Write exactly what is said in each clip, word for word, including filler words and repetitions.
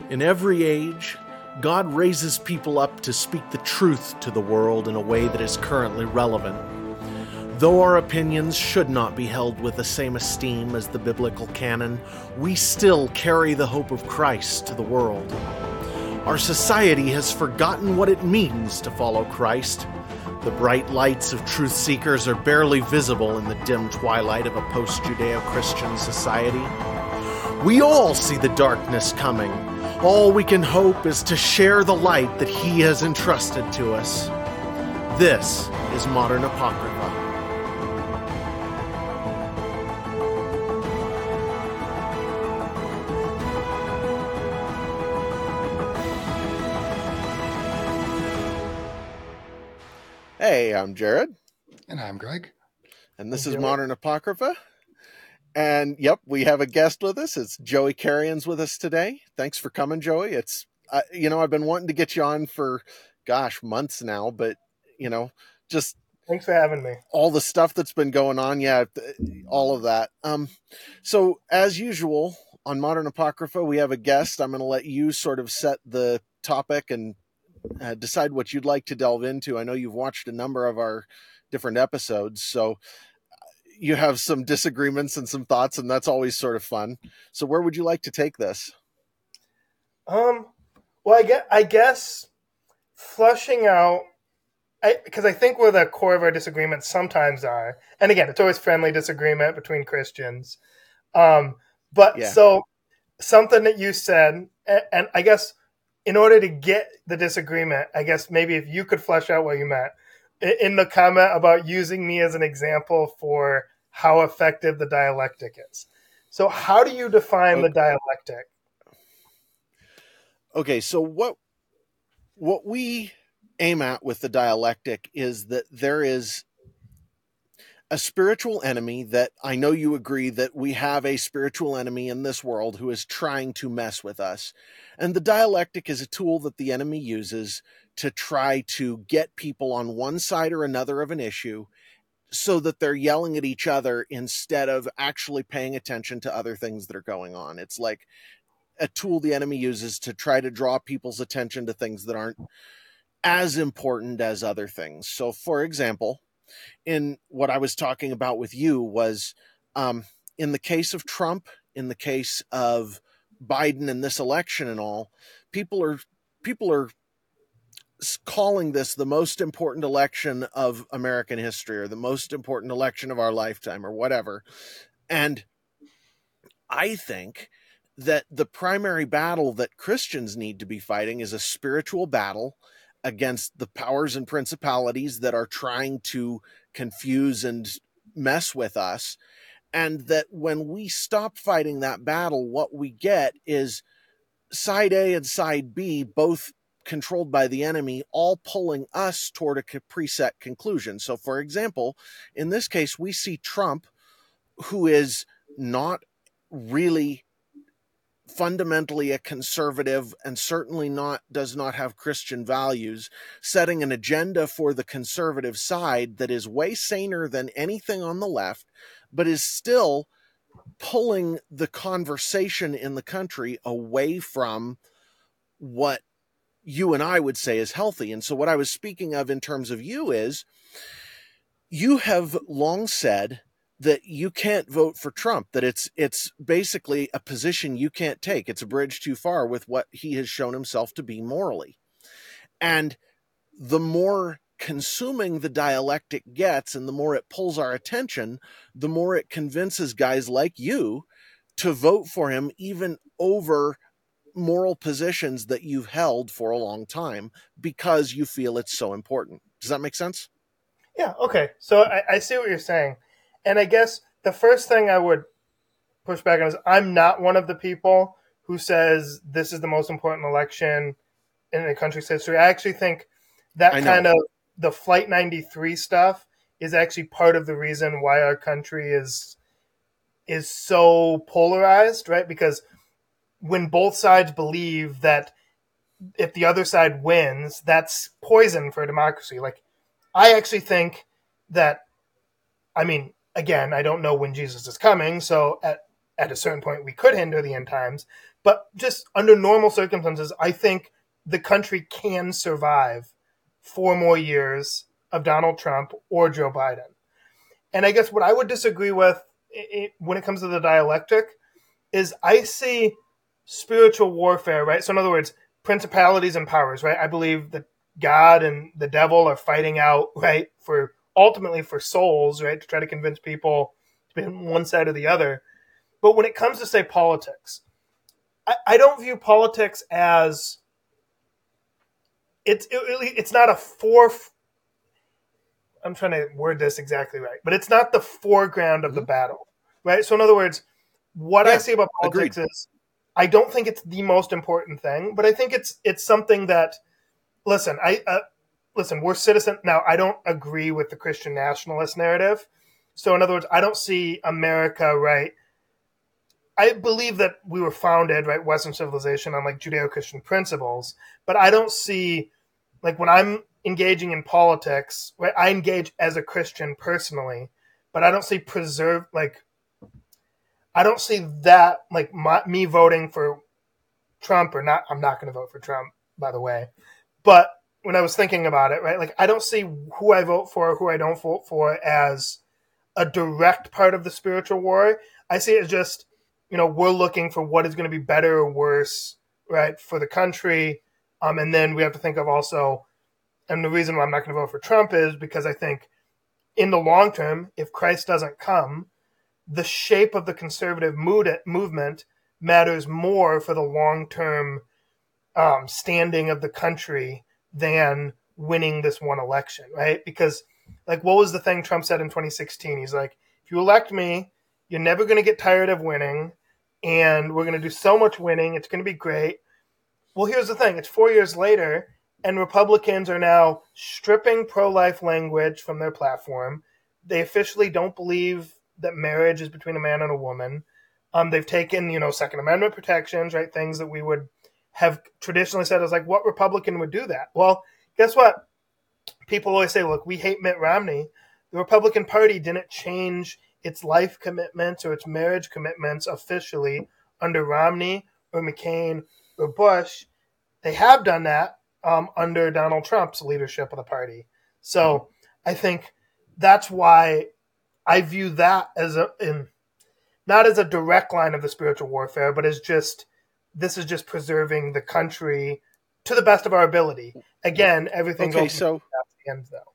In every age, God raises people up to speak the truth to the world in a way that is currently relevant. Though our opinions should not be held with the same esteem as the biblical canon, we still carry the hope of Christ to the world. Our society has forgotten what it means to follow Christ. The bright lights of truth seekers are barely visible in the dim twilight of a post-Judeo-Christian society. We all see the darkness coming. All we can hope is to share the light that He has entrusted to us. This is Modern Apocrypha. Hey, I'm Jared. And I'm Greg. And this is Modern Apocrypha. And yep, we have a guest with us. It's Joey Carrions with us today. Thanks for coming, Joey. It's, uh, you know, I've been wanting to get you on for, gosh, months now, but, you know, just... Thanks for having me. All the stuff that's been going on. Yeah, all of that. Um, so as usual on Modern Apocrypha, we have a guest. I'm going to let you sort of set the topic and uh, decide what you'd like to delve into. I know you've watched a number of our different episodes, so you have some disagreements and some thoughts, and that's always sort of fun. So where would you like to take this? Um, well, I guess, I guess flushing out, because I, I think where the core of our disagreements sometimes are, and again, it's always friendly disagreement between Christians. Um, but yeah. So something that you said, and, and I guess in order to get the disagreement, I guess maybe if you could flesh out what you meant in the comment about using me as an example for how effective the dialectic is. So how do you define okay. the dialectic? Okay, so what what we aim at with the dialectic is that there is a spiritual enemy that I know you agree that we have a spiritual enemy in this world who is trying to mess with us. And the dialectic is a tool that the enemy uses to try to get people on one side or another of an issue so that they're yelling at each other instead of actually paying attention to other things that are going on. It's like a tool the enemy uses to try to draw people's attention to things that aren't as important as other things. So, for example, in what I was talking about with you was um, in the case of Trump, in the case of Biden and this election and all, people are people are calling this the most important election of American history or the most important election of our lifetime or whatever. And I think that the primary battle that Christians need to be fighting is a spiritual battle against the powers and principalities that are trying to confuse and mess with us. And that when we stop fighting that battle, what we get is side A and side B, both controlled by the enemy, all pulling us toward a preset conclusion. So, for example, in this case, we see Trump, who is not really fundamentally a conservative and certainly not does not have Christian values, setting an agenda for the conservative side that is way saner than anything on the left, but is still pulling the conversation in the country away from what you and I would say is healthy. And so what I was speaking of in terms of you is you have long said that you can't vote for Trump, that it's it's basically a position you can't take. It's a bridge too far with what he has shown himself to be morally. And the more consuming the dialectic gets and the more it pulls our attention, the more it convinces guys like you to vote for him even over moral positions that you've held for a long time because you feel it's so important. Does that make sense? Yeah, okay. So I, I see what you're saying. And I guess the first thing I would push back on is I'm not one of the people who says this is the most important election in the country's history. I actually think that kind of the Flight ninety-three stuff is actually part of the reason why our country is is so polarized, right? Because when both sides believe that if the other side wins, that's poison for democracy. Like, I actually think that, I mean, again, I don't know when Jesus is coming, so at at a certain point we could hinder the end times, but just under normal circumstances, I think the country can survive four more years of Donald Trump or Joe Biden. And I guess what I would disagree with it, when it comes to the dialectic is I see spiritual warfare, right? So in other words, principalities and powers, right? I believe that God and the devil are fighting out, right, for ultimately for souls, right, to try to convince people to be on one side or the other. But when it comes to, say, politics, I, I don't view politics as it's it, it's not a fourth. I'm trying to word this exactly right, but it's not the foreground of the battle, right? So in other words, what Yeah, I say about politics agreed. is I don't think it's the most important thing, but I think it's it's something that listen, I uh, listen, we're citizen now. I don't agree with the Christian nationalist narrative. So in other words, I don't see America, right? I believe that we were founded, right, Western civilization on like Judeo-Christian principles, but I don't see like when I'm engaging in politics, right, I engage as a Christian personally, but I don't see preserve like I don't see that like my, me voting for Trump or not. I'm not going to vote for Trump, by the way. But when I was thinking about it, right, like I don't see who I vote for or who I don't vote for as a direct part of the spiritual war. I see it as just, you know, we're looking for what is going to be better or worse, right, for the country. Um, and then we have to think of also, and the reason why I'm not going to vote for Trump is because I think in the long term, if Christ doesn't come, the shape of the conservative mood, movement matters more for the long-term um, standing of the country than winning this one election, right? Because, like, what was the thing Trump said in twenty sixteen? He's like, if you elect me, you're never going to get tired of winning, and we're going to do so much winning. It's going to be great. Well, here's the thing. It's four years later, and Republicans are now stripping pro-life language from their platform. They officially don't believe that marriage is between a man and a woman. Um, they've taken, you know, Second Amendment protections, right? Things that we would have traditionally said as like, what Republican would do that? Well, guess what? People always say, look, we hate Mitt Romney. The Republican Party didn't change its life commitments or its marriage commitments officially under Romney or McCain or Bush. They have done that um, under Donald Trump's leadership of the party. So I think that's why I view that as a in not as a direct line of the spiritual warfare, but as just this is just preserving the country to the best of our ability. Again, everything's Okay, so the end, though.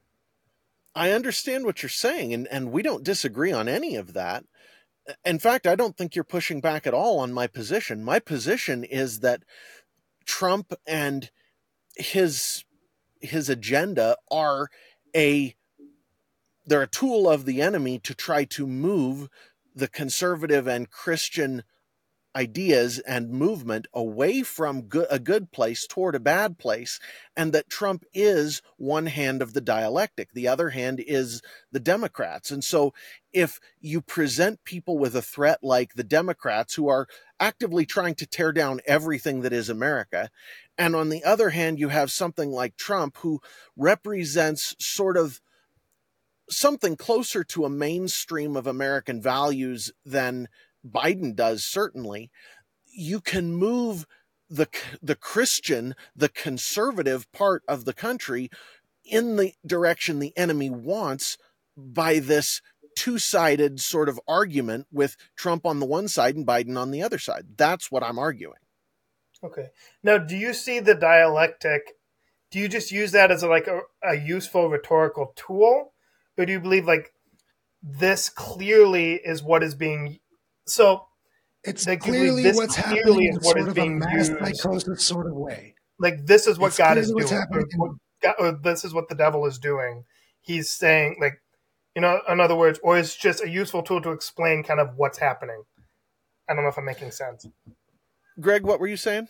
I understand what you're saying, and, and we don't disagree on any of that. In fact, I don't think you're pushing back at all on my position. My position is that Trump and his his agenda are a they're a tool of the enemy to try to move the conservative and Christian ideas and movement away from good, a good place toward a bad place, and that Trump is one hand of the dialectic. The other hand is the Democrats. And so if you present people with a threat like the Democrats, who are actively trying to tear down everything that is America, and on the other hand, you have something like Trump, who represents sort of something closer to a mainstream of American values than Biden does, certainly, you can move the the Christian, the conservative part of the country in the direction the enemy wants by this two-sided sort of argument with Trump on the one side and Biden on the other side. That's what I'm arguing. Okay. Now, do you see the dialectic? Do you just use that as a, like a, a useful rhetorical tool, or do you believe like this clearly is what is being so? It's like, clearly this what's clearly happening is in what sort is of a being mass used. psychosis sort of way. Like this is what It's God is clearly what's doing, or, happening. what God, or this is what the devil is doing. He's saying, like, you know, in other words, or it's just a useful tool to explain kind of what's happening. I don't know if I'm making sense. Greg, what were you saying?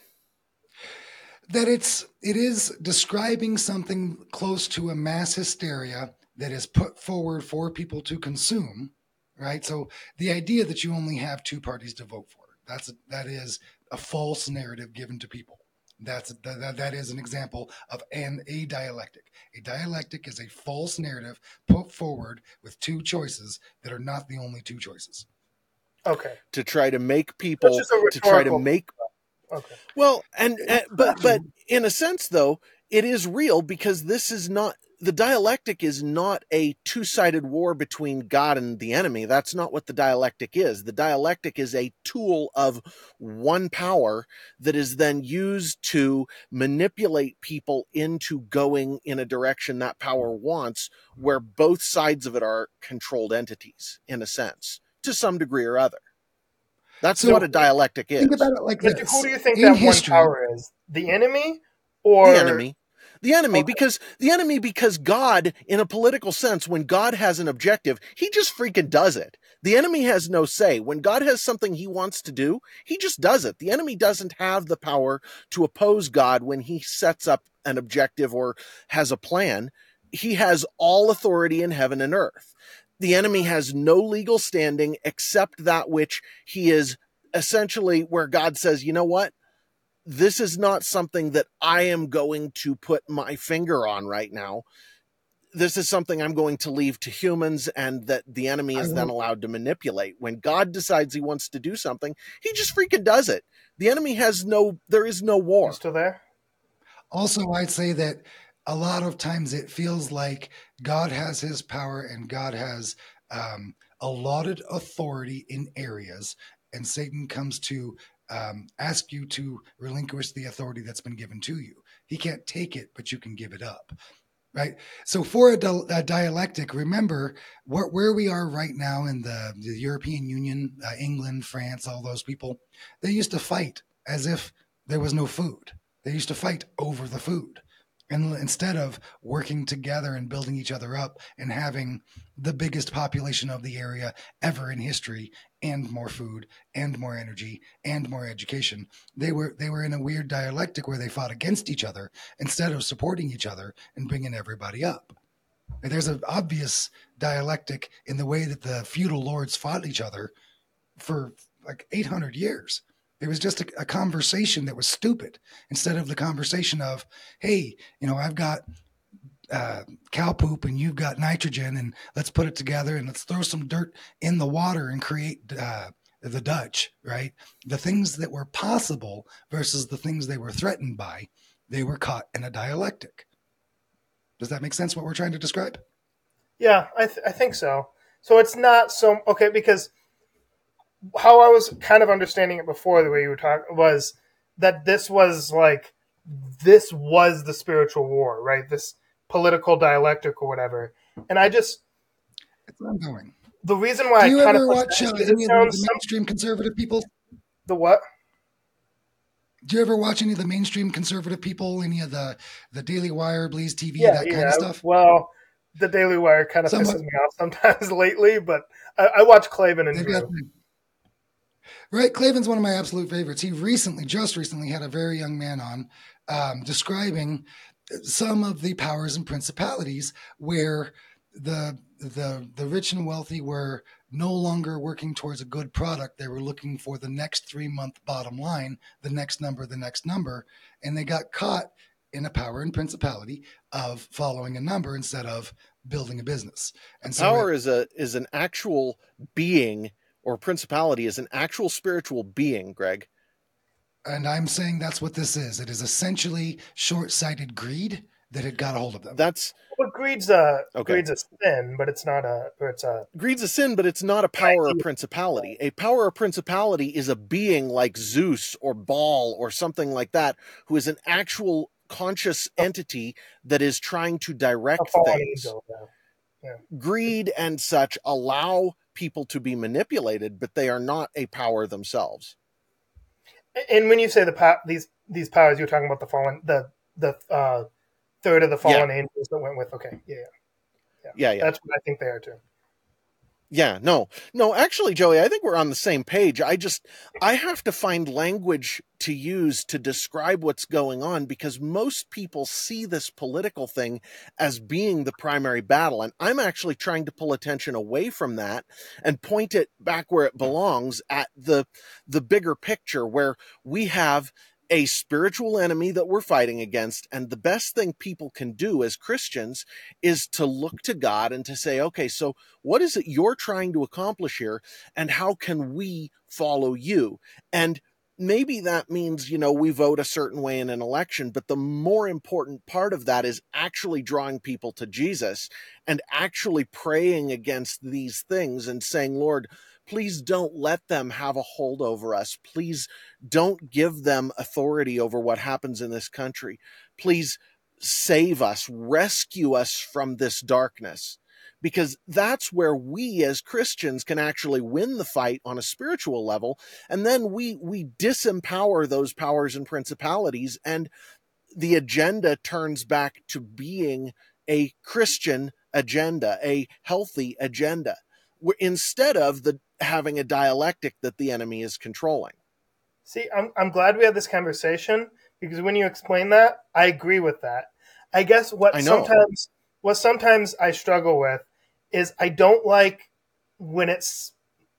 That it's it is describing something close to a mass hysteria that is put forward for people to consume, right? So the idea that you only have two parties to vote for, that's that is a false narrative given to people. That's that, that is an example of an a dialectic. A dialectic is a false narrative put forward with two choices that are not the only two choices. Okay. to try to make That's people, just a to try to rhetorical. make, Okay. well, and, and but, but in a sense though, it is real because this is not, the dialectic is not a two-sided war between God and the enemy. That's not what the dialectic is. The dialectic is a tool of one power that is then used to manipulate people into going in a direction that power wants, where both sides of it are controlled entities, in a sense, to some degree or other. That's So, what a dialectic is. Think about it like But this. who do you think In that history, one power is? The enemy, or The enemy. The enemy, Okay. because the enemy, because God, in a political sense, when God has an objective, he just freaking does it. The enemy has no say. When God has something he wants to do, he just does it. The enemy doesn't have the power to oppose God when he sets up an objective or has a plan. He has all authority in heaven and earth. The enemy has no legal standing except that which he is essentially, where God says, you know what? This is not something that I am going to put my finger on right now. This is something I'm going to leave to humans, and that the enemy is then allowed to manipulate. When God decides he wants to do something, he just freaking does it. The enemy has no, there is no war. You still there? Also, I'd say that a lot of times it feels like God has his power and God has um, allotted authority in areas, and Satan comes to um, ask you to relinquish the authority that's been given to you. He can't take it, but you can give it up. Right. So for a, di- a dialectic, remember what, where we are right now in the, the European Union, uh, England, France, all those people, they used to fight as if there was no food. They used to fight over the food. And instead of working together and building each other up and having the biggest population of the area ever in history, and more food and more energy and more education, they were they were in a weird dialectic where they fought against each other instead of supporting each other and bringing everybody up. There's an obvious dialectic in the way that the feudal lords fought each other for like eight hundred years. It was just a, a conversation that was stupid, instead of the conversation of, hey, you know, I've got uh, cow poop and you've got nitrogen, and let's put it together and let's throw some dirt in the water and create uh, the Dutch, right? The things that were possible versus the things they were threatened by, they were caught in a dialectic. Does that make sense, what we're trying to describe? Yeah, I, th- I think so. So it's not so, okay, because how I was kind of understanding it before, the way you were talking, was that this was like, this was the spiritual war, right? This political dialectic or whatever. And I just, It's ongoing. the reason why Do you I kind ever of watch uh, it any of the, sounds the some, mainstream conservative people? the what? Do you ever watch any of the mainstream conservative people, any of the, the Daily Wire, Blaze T V, Yeah, that yeah. kind of stuff? Well, the Daily Wire kind of Somewhat. pisses me off sometimes lately, but I, I watch Clavin and They've Drew. got Right, Clavin's one of my absolute favorites. He recently, just recently, had a very young man on um, describing some of the powers and principalities where the the the rich and wealthy were no longer working towards a good product. They were looking for the next three month bottom line, the next number, the next number, and they got caught in a power and principality of following a number instead of building a business. And so Power it, is a is an actual being, or principality is an actual spiritual being, Greg. And I'm saying that's what this is. It is essentially short-sighted greed that had got a hold of them. That's Well, greed's a Okay. greed's a sin, but it's not a. Or it's a. greed's a sin, but it's not a power or principality. A power or principality is a being like Zeus or Baal or something like that, who is an actual conscious entity that is trying to A direct fallen things. angel. Yeah. Greed and such allow people to be manipulated, but they are not a power themselves. And when you say the po- these these powers, you're talking about the fallen, the the uh, third of the fallen Yeah. angels that went with. Okay, yeah, yeah, Yeah, yeah. That's what I think they are too. Yeah, no, no, actually, Joey, I think we're on the same page. I just, I have to find language to use to describe what's going on, because most people see this political thing as being the primary battle. And I'm actually trying to pull attention away from that and point it back where it belongs, at the, the bigger picture, where we have a spiritual enemy that we're fighting against. And the best thing people can do as Christians is to look to God and to say, okay, so what is it you're trying to accomplish here? And how can we follow you? And maybe that means, you know, we vote a certain way in an election, but the more important part of that is actually drawing people to Jesus and actually praying against these things and saying, Lord, please don't let them have a hold over us. Please don't give them authority over what happens in this country. Please save us, rescue us from this darkness, because that's where we as Christians can actually win the fight on a spiritual level. And then we, we disempower those powers and principalities, and the agenda turns back to being a Christian agenda, a healthy agenda, instead of the having a dialectic that the enemy is controlling. See, I'm I'm glad we had this conversation, because when you explain that, I agree with that. I guess what I know. sometimes what sometimes I struggle with is I don't like when it's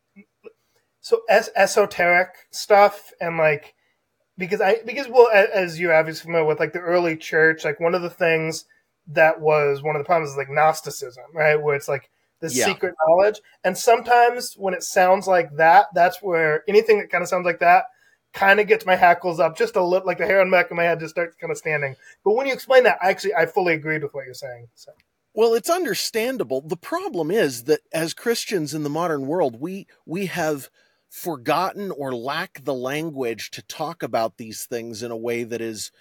so es- esoteric stuff, and like because I because well as you're obviously familiar with, like the early church, like one of the things that was one of the problems is like Gnosticism, right? Where it's like this Yeah. secret knowledge. And sometimes when it sounds like that, that's where anything that kind of sounds like that kind of gets my hackles up just a little, like the hair on the back of my head just starts kind of standing. But when you explain that, I actually, I fully agreed with what you're saying. So. Well, it's understandable. The problem is that as Christians in the modern world, we we have forgotten or lack the language to talk about these things in a way that is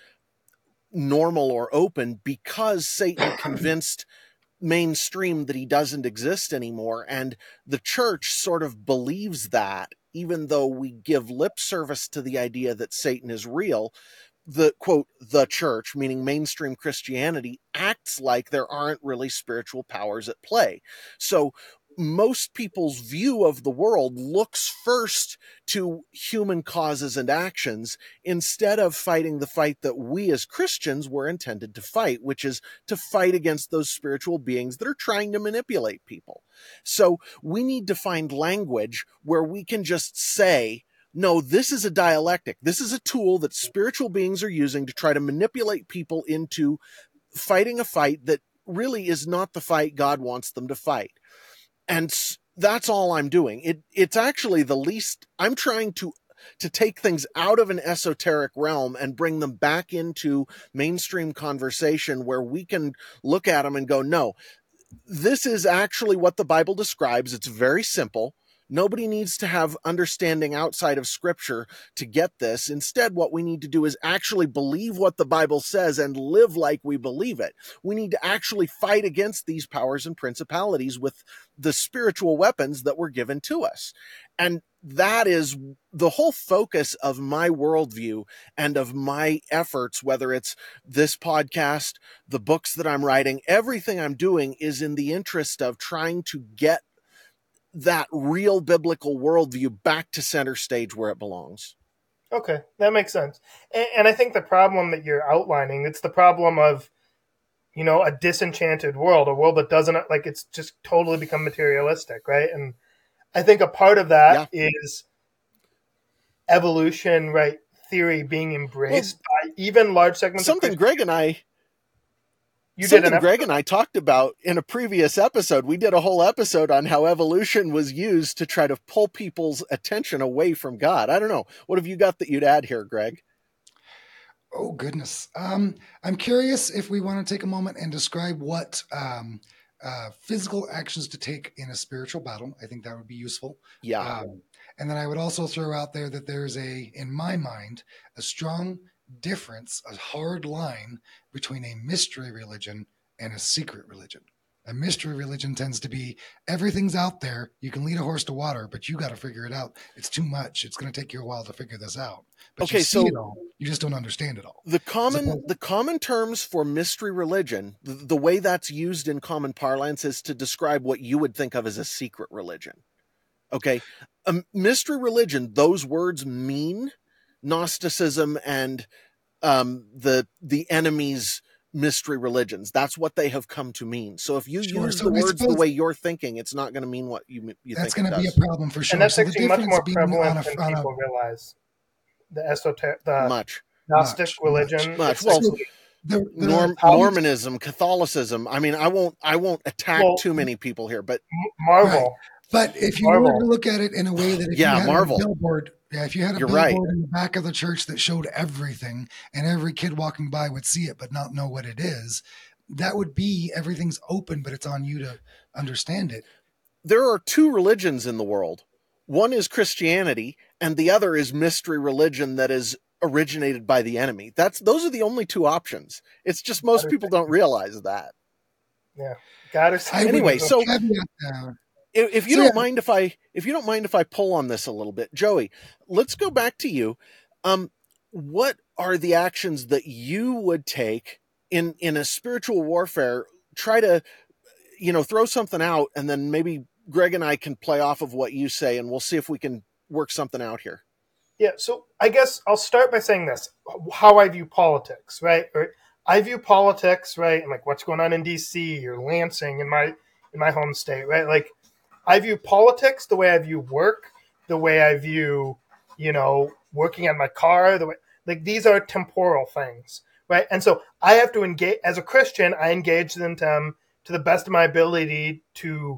normal or open, because Satan convinced mainstream that he doesn't exist anymore. And the church sort of believes that, even though we give lip service to the idea that Satan is real. The quote, the church, meaning mainstream Christianity, acts like there aren't really spiritual powers at play. So most people's view of the world looks first to human causes and actions, instead of fighting the fight that we as Christians were intended to fight, which is to fight against those spiritual beings that are trying to manipulate people. So we need to find language where we can just say, no, this is a dialectic. This is a tool that spiritual beings are using to try to manipulate people into fighting a fight that really is not the fight God wants them to fight. And that's all I'm doing. It, it's actually the least, I'm trying to, to take things out of an esoteric realm and bring them back into mainstream conversation, where we can look at them and go, no, this is actually what the Bible describes. It's very simple. Nobody needs to have understanding outside of Scripture to get this. Instead, what we need to do is actually believe what the Bible says and live like we believe it. We need to actually fight against these powers and principalities with the spiritual weapons that were given to us. And that is the whole focus of my worldview and of my efforts, whether it's this podcast, the books that I'm writing, everything I'm doing is in the interest of trying to get that real biblical worldview back to center stage where it belongs. Okay, that makes sense. And, and I think the problem that you're outlining, it's the problem of, you know, a disenchanted world, a world that doesn't, like, it's just totally become materialistic, right? And I think a part of that yeah. is evolution, right, theory being embraced well, by even large segments something of Greg and I You Something did an Greg and I talked about in a previous episode. We did a whole episode on how evolution was used to try to pull people's attention away from God. I don't know. What have you got that you'd add here, Greg? Oh, goodness. Um, I'm curious if we want to take a moment and describe what um, uh, physical actions to take in a spiritual battle. I think that would be useful. Yeah. Um, and then I would also throw out there that there's a, in my mind, a strong difference, a hard line between a mystery religion and a secret religion. A mystery religion tends to be everything's out there. You can lead a horse to water, but you got to figure it out. It's too much. It's going to take you a while to figure this out. But okay, you see so it all. You just don't understand it all. The common Suppose- the common terms for mystery religion, the, the way that's used in common parlance is to describe what you would think of as a secret religion. Okay, a mystery religion, those words mean Gnosticism and um, the the enemy's mystery religions. That's what they have come to mean. So if you Sure. use So the I words the suppose- way you're thinking, it's not going to mean what you you That's think going it to be does. a problem for sure. And that's so the actually much difference more being prevalent on a, than on a people realize. The esoteric, the, Much. Gnostic much, religion. much. It's Well, actually- There, there Norm, are- Mormonism, Catholicism. I mean, I won't I won't attack Well- too many people here, but Marvel. But if you Marvel. were to look at it in a way that if Yeah, you had Marvel. a billboard, yeah, if you had a You're right. billboard in the back of the church that showed everything and every kid walking by would see it but not know what it is, that would be everything's open, but it's on you to understand it. There are two religions in the world. One is Christianity, and the other is mystery religion that is originated by the enemy. That's those are the only two options. It's just most people don't realize that. Yeah. God is I would Anyway, so caveat that. if, if you So, don't yeah. mind if I if you don't mind if I pull on this a little bit, Joey, let's go back to you. Um, what are the actions that you would take in in a spiritual warfare? Try to, you know, throw something out, and then maybe Greg and I can play off of what you say, and we'll see if we can work something out here. Yeah, so I guess I'll start by saying this: how I view politics, right? Or I view politics, right, and like what's going on in D C or Lansing in my in my home state, right? Like I view politics the way I view work, the way I view, you know, working on my car, the way like these are temporal things, right? And so I have to engage as a Christian. I engage in them to the best of my ability to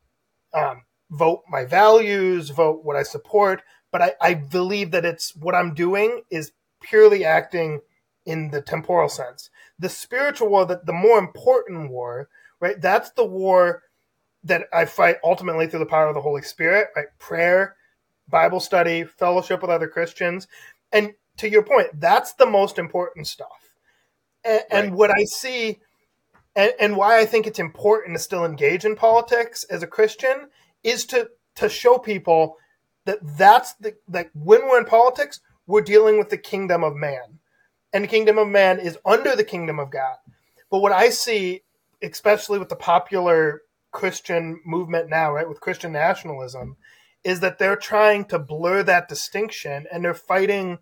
um, vote my values, vote what I support. But I, I believe that it's what I'm doing is purely acting in the temporal sense. The spiritual war, that the more important war, right? That's the war that I fight ultimately through the power of the Holy Spirit, right? Prayer, Bible study, fellowship with other Christians. And to your point, that's the most important stuff. And, Right. and what I see, and, and why I think it's important to still engage in politics as a Christian, is to to show people that that's the that when we're in politics, we're dealing with the kingdom of man, and the kingdom of man is under the kingdom of God. But what I see, especially with the popular Christian movement now, right, with Christian nationalism, is that they're trying to blur that distinction, and they're fighting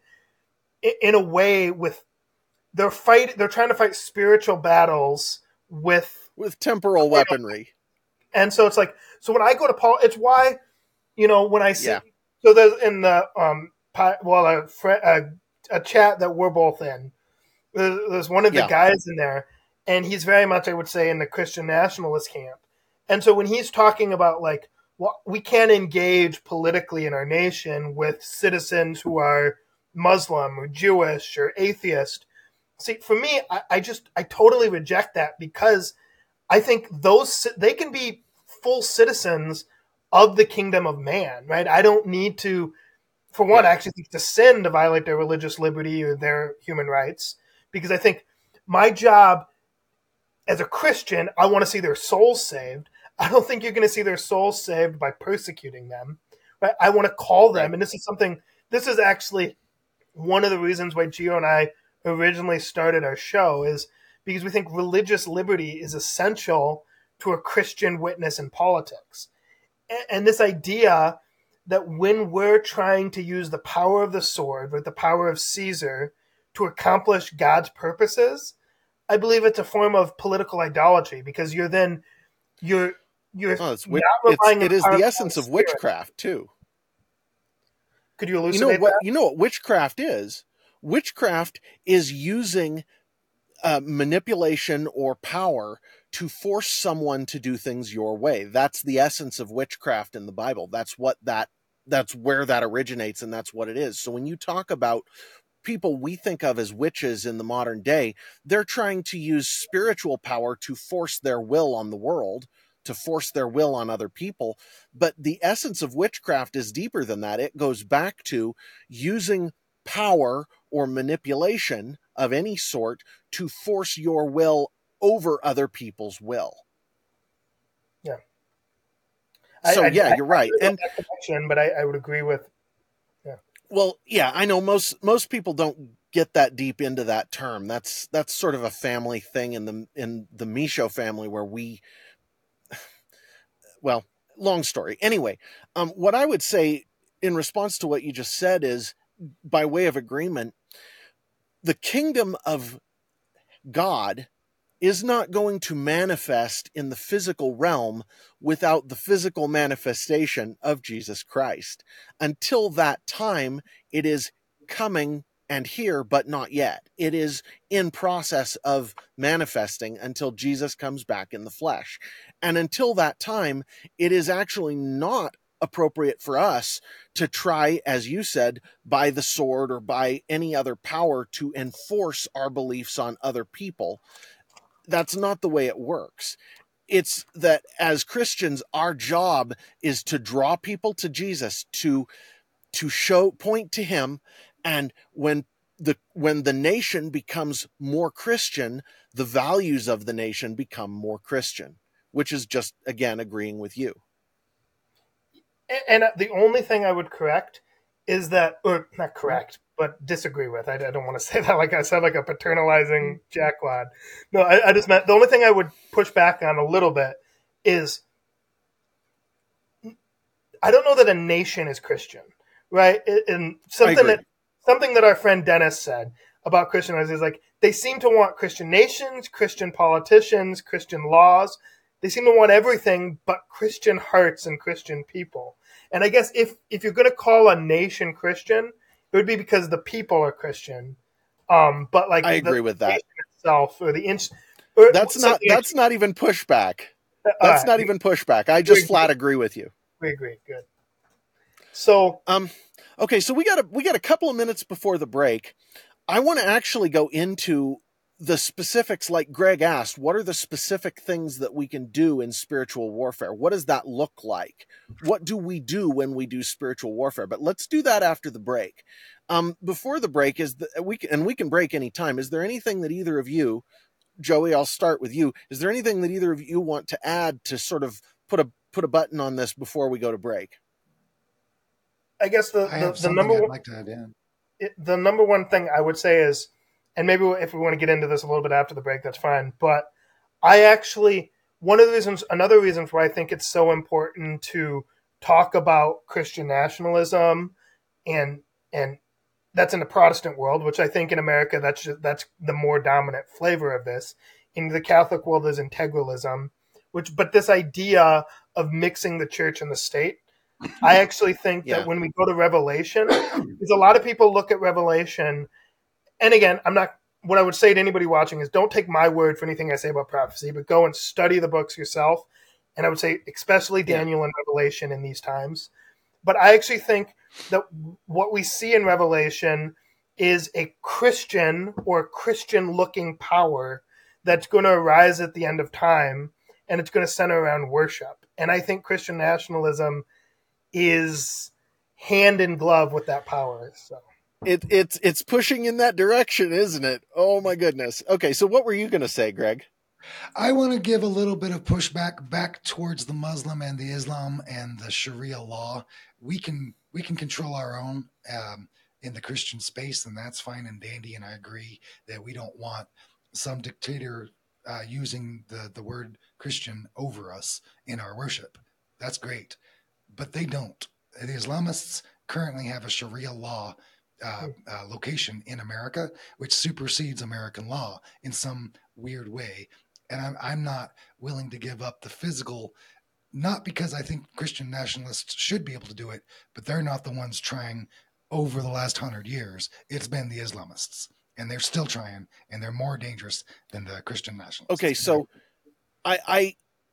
in a way with they're fight they're trying to fight spiritual battles with with temporal weaponry. And so it's like, so when I go to Paul, it's why, you know, when I see, Yeah. so there's in the, um, well, a, fr- a, a chat that we're both in, there's, there's one of the Yeah. guys in there, and he's very much, I would say, in the Christian nationalist camp. And so when he's talking about like, well, we can't engage politically in our nation with citizens who are Muslim or Jewish or atheist. See, for me, I, I just, I totally reject that, because I think those, they can be full citizens of the kingdom of man, right? I don't need to, for one, Yeah. actually think it's a sin to violate their religious liberty or their human rights, because I think my job as a Christian, I want to see their souls saved. I don't think you're going to see their souls saved by persecuting them, right? I want to call them, Right. and this is something, this is actually one of the reasons why Gio and I originally started our show, is because we think religious liberty is essential to a Christian witness in politics. And this idea that when we're trying to use the power of the sword, with the power of Caesar, to accomplish God's purposes, I believe it's a form of political idolatry, because you're then you're you're Oh, it's, not wit- it's relying on it is power the of essence the of Holy Spirit. witchcraft too. Could you You elucidate know what? that? You know what witchcraft is? Witchcraft is using uh, manipulation or power to force someone to do things your way. That's the essence of witchcraft in the Bible. That's what that that's where that originates, and that's what it is. So when you talk about people we think of as witches in the modern day, they're trying to use spiritual power to force their will on the world, to force their will on other people. But the essence of witchcraft is deeper than that. It goes back to using power or manipulation of any sort to force your will over other people's will. Yeah. So I, yeah, I, you're right. I And that connection, but I, I would agree with. well, yeah, I know most most people don't get that deep into that term. That's that's sort of a family thing in the in the Micho family, where we, well, long story. Anyway, um, what I would say in response to what you just said is, by way of agreement, the kingdom of God is not going to manifest in the physical realm without the physical manifestation of Jesus Christ. Until that time, it is coming and here, but not yet. It is in process of manifesting until Jesus comes back in the flesh. And until that time, it is actually not appropriate for us to try, as you said, by the sword or by any other power to enforce our beliefs on other people. That's not the way it works. It's that as Christians, our job is to draw people to Jesus, to to show, point to him. And when the when the nation becomes more Christian, the values of the nation become more Christian, which is just, again, agreeing with you. And the only thing I would correct is that, or not correct, but disagree with. I, I don't want to say that like I said, like a paternalizing jackwad. No, I, I just meant the only thing I would push back on a little bit is I don't know that a nation is Christian, right? And something that something that our friend Dennis said about Christianizing is like they seem to want Christian nations, Christian politicians, Christian laws. They seem to want everything but Christian hearts and Christian people. And I guess if, if you're going to call a nation Christian, it would be because the people are Christian. Um, but like I agree the with that itself, or the inch. Or that's not that's not even pushback. That's uh, not even pushback. I just flat agree with you. We agree. Good. So um, okay, so we got a we got a couple of minutes before the break. I want to actually go into the specifics, like Greg asked. What are the specific things that we can do in spiritual warfare? What does that look like? What do we do when we do spiritual warfare? But let's do that after the break. Um, before the break is the, we can, and we can break any time. Is there anything that either of you, Joey, I'll start with you. Is there anything that either of you want to add to sort of put a put a button on this before we go to break? I guess the I the, have the number I'd one, like to add in. It, the number one thing I would say is, and maybe if we want to get into this a little bit after the break, that's fine. But I actually, one of the reasons, another reason why I think it's so important to talk about Christian nationalism, and and that's in the Protestant world, which I think in America that's just, that's the more dominant flavor of this. In the Catholic world is integralism, which but this idea of mixing the church and the state. I actually think Yeah. that when we go to Revelation, because a lot of people look at Revelation. And again, I'm not. What I would say to anybody watching is, don't take my word for anything I say about prophecy, but go and study the books yourself. And I would say, especially Daniel and Revelation in these times. But I actually think that what we see in Revelation is a Christian or Christian-looking power that's going to arise at the end of time, and it's going to center around worship. And I think Christian nationalism is hand in glove with that power. So. It, it's it's pushing in that direction, isn't it? Oh, my goodness. Okay, so what were you going to say, Greg? I want to give a little bit of pushback back towards the Muslim and the Islam and the Sharia law. We can we can control our own um, in the Christian space, and that's fine and dandy. And I agree that we don't want some dictator uh, using the, the word Christian over us in our worship. That's great. But they don't. The Islamists currently have a Sharia law Uh, uh, location in America, which supersedes American law in some weird way. And I'm, I'm not willing to give up the physical, not because I think Christian nationalists should be able to do it, but they're not the ones trying over the last hundred years. It's been the Islamists, and they're still trying, and they're more dangerous than the Christian nationalists. Okay, so I I,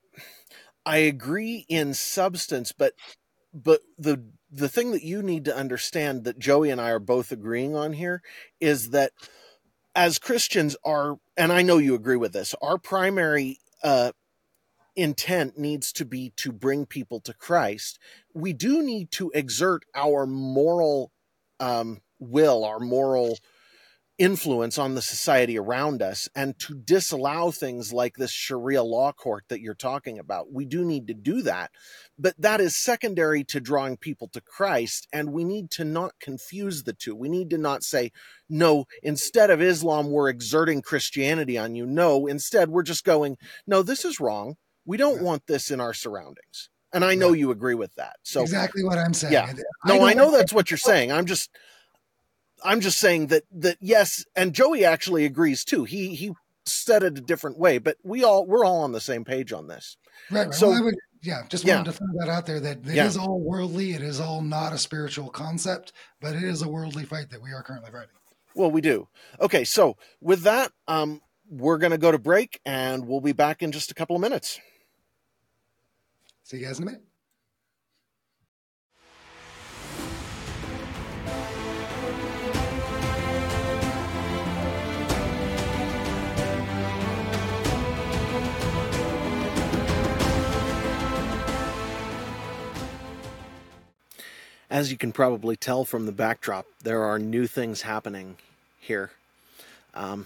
I agree in substance, but but the the thing that you need to understand that Joey and I are both agreeing on here is that as Christians are, and I know you agree with this, our primary uh, intent needs to be to bring people to Christ. We do need to exert our moral um, will, our moral influence on the society around us, and to disallow things like this Sharia law court that you're talking about. We do need to do that, but that is secondary to drawing people to Christ, and we need to not confuse the two. We need to not say, no, instead of Islam, we're exerting Christianity on you. No, instead, we're just going, no, this is wrong. We don't yeah. want this in our surroundings. And I know yeah. you agree with that. So exactly what I'm saying. Yeah. No, I, I know that's what you're saying. I'm just... I'm just saying that, that yes, and Joey actually agrees too. He he said it a different way, but we all we're all on the same page on this. Right. right. So well, I would, yeah, just yeah. wanted to throw that out there that it yeah. is all worldly. It is all not a spiritual concept, but it is a worldly fight that we are currently fighting. Well, we do. Okay, so with that, um, we're going to go to break, and we'll be back in just a couple of minutes. See you guys in a minute. As you can probably tell from the backdrop, there are new things happening here. Um,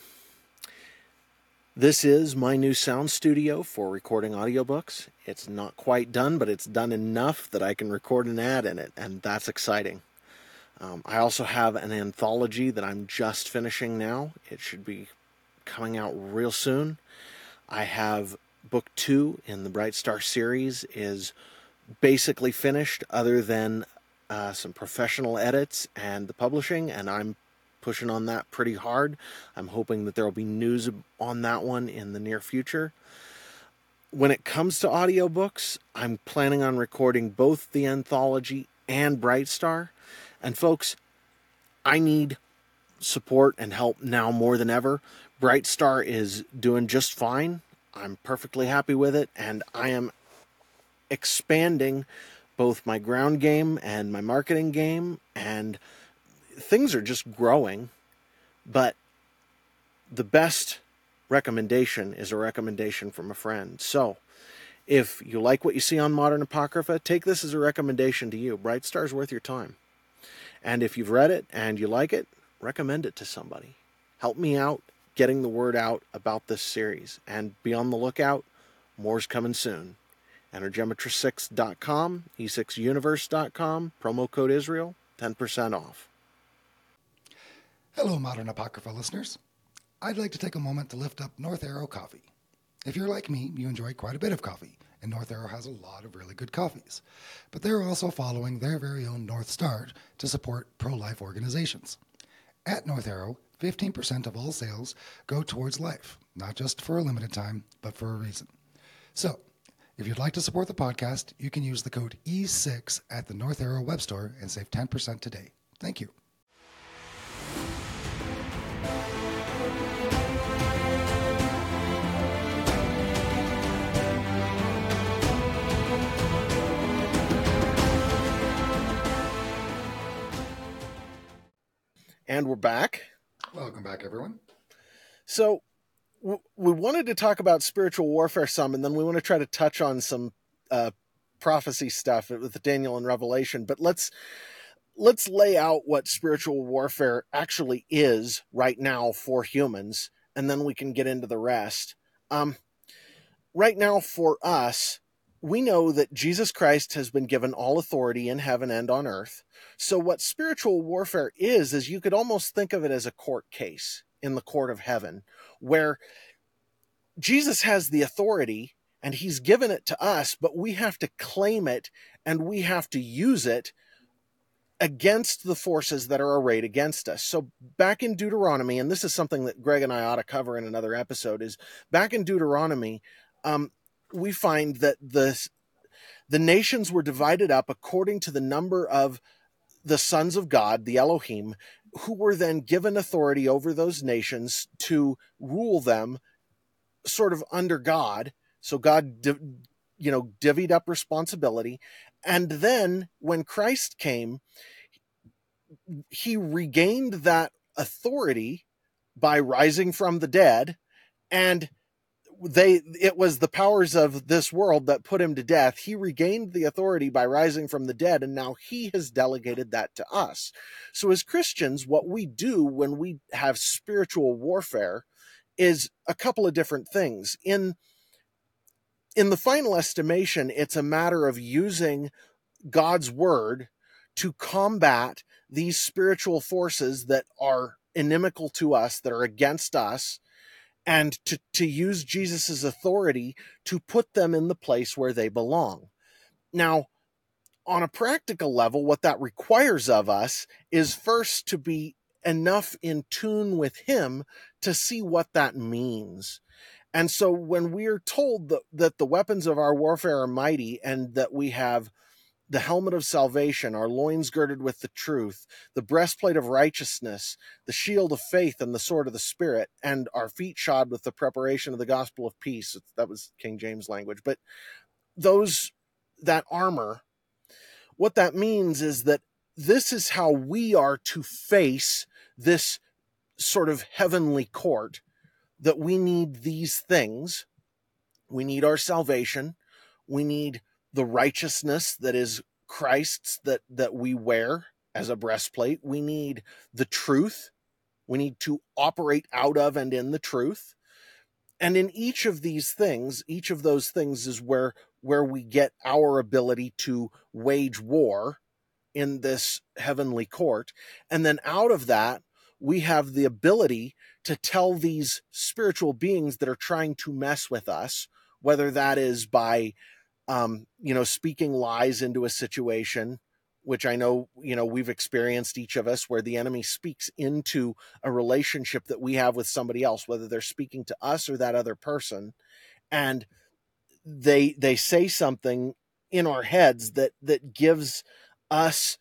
this is my new sound studio for recording audiobooks. It's not quite done, but it's done enough that I can record an ad in it, and that's exciting. Um, I also have an anthology that I'm just finishing now. It should be coming out real soon. I have book two in the Bright Star series is basically finished, other than Uh, some professional edits and the publishing, and I'm pushing on that pretty hard. I'm hoping that there will be news on that one in the near future. When it comes to audiobooks, I'm planning on recording both the anthology and Bright Star. And folks, I need support and help now more than ever. Bright Star is doing just fine. I'm perfectly happy with it, and I am expanding both my ground game and my marketing game, and things are just growing. But the best recommendation is a recommendation from a friend. So if you like what you see on Modern Apocrypha, take this as a recommendation to you. Bright Star is worth your time. And if you've read it and you like it, recommend it to somebody. Help me out getting the word out about this series, and be on the lookout. More's coming soon. Energemetra six dot com, e six universe dot com, promo code Israel, ten percent off. Hello, Modern Apocrypha listeners. I'd like to take a moment to lift up North Arrow Coffee. If you're like me, you enjoy quite a bit of coffee, and North Arrow has a lot of really good coffees. But they're also following their very own North Star to support pro-life organizations. At North Arrow, fifteen percent of all sales go towards life, not just for a limited time, but for a reason. So, if you'd like to support the podcast, you can use the code E six at the North Arrow web store and save ten percent today. Thank you. And we're back. Welcome back, everyone. So we wanted to talk about spiritual warfare some, and then we want to try to touch on some uh, prophecy stuff with Daniel and Revelation. But let's let's lay out what spiritual warfare actually is right now for humans, and then we can get into the rest. Um, right now for us, we know that Jesus Christ has been given all authority in heaven and on earth. So what spiritual warfare is, is you could almost think of it as a court case in the court of heaven, where Jesus has the authority and he's given it to us, but we have to claim it and we have to use it against the forces that are arrayed against us. So back in Deuteronomy, and this is something that Greg and I ought to cover in another episode, is back in Deuteronomy, um, we find that the, the nations were divided up according to the number of the sons of God, the Elohim, who were then given authority over those nations to rule them sort of under God. So God, you know, divvied up responsibility. And then when Christ came, he regained that authority by rising from the dead, and they it was the powers of this world that put him to death. He regained the authority by rising from the dead, and now he has delegated that to us. So as Christians, what we do when we have spiritual warfare is a couple of different things. In in the final estimation, it's a matter of using God's word to combat these spiritual forces that are inimical to us, that are against us, and to, to use Jesus's authority to put them in the place where they belong. Now, on a practical level, what that requires of us is first to be enough in tune with him to see what that means. And so when we're told that, that the weapons of our warfare are mighty and that we have the helmet of salvation, our loins girded with the truth, the breastplate of righteousness, the shield of faith, and the sword of the Spirit, and our feet shod with the preparation of the gospel of peace. That was King James language. But those, that armor, what that means is that this is how we are to face this sort of heavenly court, that we need these things. We need our salvation. We need the righteousness that is Christ's that, that we wear as a breastplate. We need the truth. We need to operate out of and in the truth. And in each of these things, each of those things is where, where we get our ability to wage war in this heavenly court. And then out of that, we have the ability to tell these spiritual beings that are trying to mess with us, whether that is by, um, you know, speaking lies into a situation, which I know, you know, we've experienced, each of us, where the enemy speaks into a relationship that we have with somebody else, whether they're speaking to us or that other person, and they they say something in our heads that that gives us,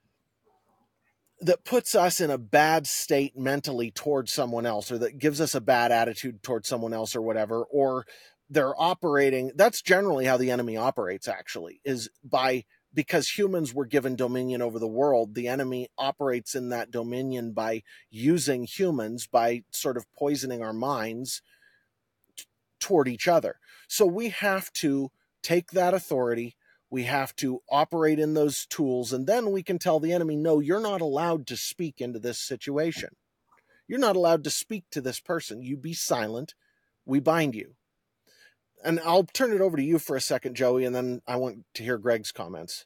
that puts us in a bad state mentally towards someone else, or that gives us a bad attitude towards someone else or whatever, or they're operating. That's generally how the enemy operates, actually, is by, because humans were given dominion over the world, the enemy operates in that dominion by using humans, by sort of poisoning our minds t- toward each other. So we have to take that authority. We have to operate in those tools, and then we can tell the enemy, no, you're not allowed to speak into this situation. You're not allowed to speak to this person. You be silent. We bind you. And I'll turn it over to you for a second, Joey, and then I want to hear Greg's comments.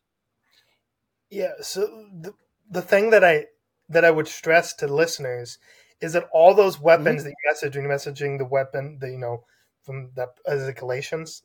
Yeah, so the, the thing that I that I would stress to listeners is that all those weapons mm-hmm. that you message, when you're messaging the weapon, the, you know, from the, is it Galatians,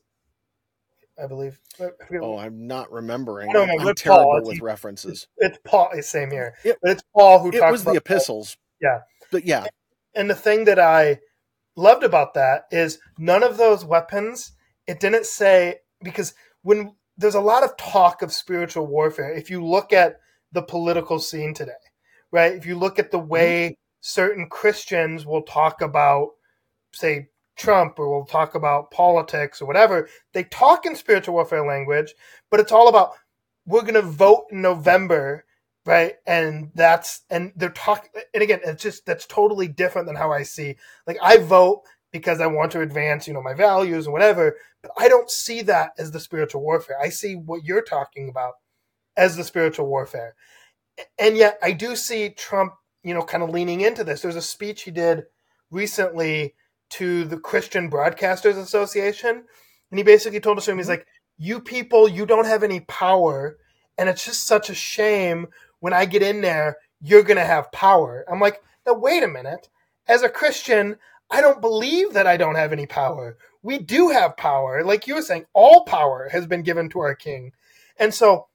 I believe. I oh, I'm not remembering. I don't I'm remember. terrible Paul, with it's, references. It's, it's Paul. It's same here. It, but it's Paul who it talks was about the epistles. Paul. Yeah. But yeah. And the thing that I loved about that is none of those weapons, it didn't say, because when there's a lot of talk of spiritual warfare, if you look at the political scene today, right? If you look at the way mm-hmm. certain Christians will talk about, say, Trump, or we'll talk about politics or whatever, they talk in spiritual warfare language, but it's all about, we're going to vote in November, right? And that's, and they're talking, and again, it's just, that's totally different than how I see, like, I vote because I want to advance, you know, my values and whatever, but I don't see that as the spiritual warfare. I see what you're talking about as the spiritual warfare. And yet I do see Trump, you know, kind of leaning into this. There's a speech he did recently to the Christian Broadcasters Association. And he basically told us, he's like, you people, you don't have any power. And it's just such a shame when I get in there, you're going to have power. I'm like, now, wait a minute. As a Christian, I don't believe that I don't have any power. We do have power. Like you were saying, all power has been given to our King. And so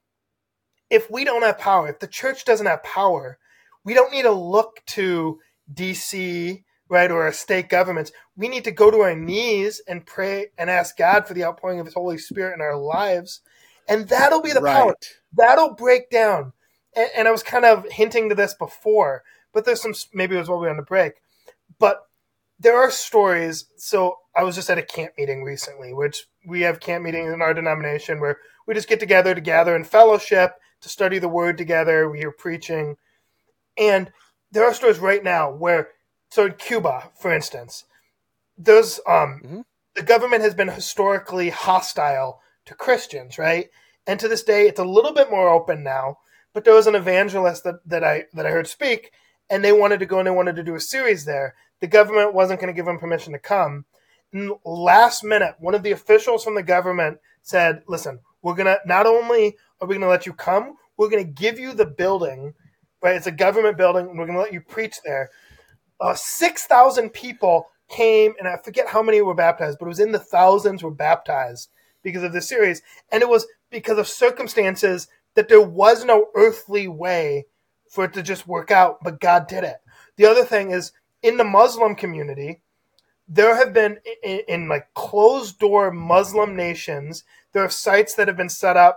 if we don't have power, if the church doesn't have power, we don't need to look to D C, right, or our state governments. We need to go to our knees and pray and ask God for the outpouring of his Holy Spirit in our lives. And that'll be the right. power. That'll break down. And, and I was kind of hinting to this before, but there's some, maybe it was while we were on the break. But there are stories. So I was just at a camp meeting recently, which we have camp meetings in our denomination where we just get together to gather in fellowship, to study the word together. We hear preaching. And there are stories right now where, so in Cuba, for instance, there's um, mm-hmm. the government has been historically hostile to Christians, right? And to this day, it's a little bit more open now. But there was an evangelist that, that I that I heard speak, and they wanted to go and they wanted to do a series there. The government wasn't going to give them permission to come. And last minute, one of the officials from the government said, listen, we're going to, not only are we going to let you come, we're going to give you the building, right? It's a government building, and we're going to let you preach there. Uh, six thousand people came, and I forget how many were baptized, but it was in the thousands were baptized because of this series. And it was because of circumstances that there was no earthly way for it to just work out, but God did it. The other thing is, in the Muslim community, there have been, in, in like closed-door Muslim nations, there are sites that have been set up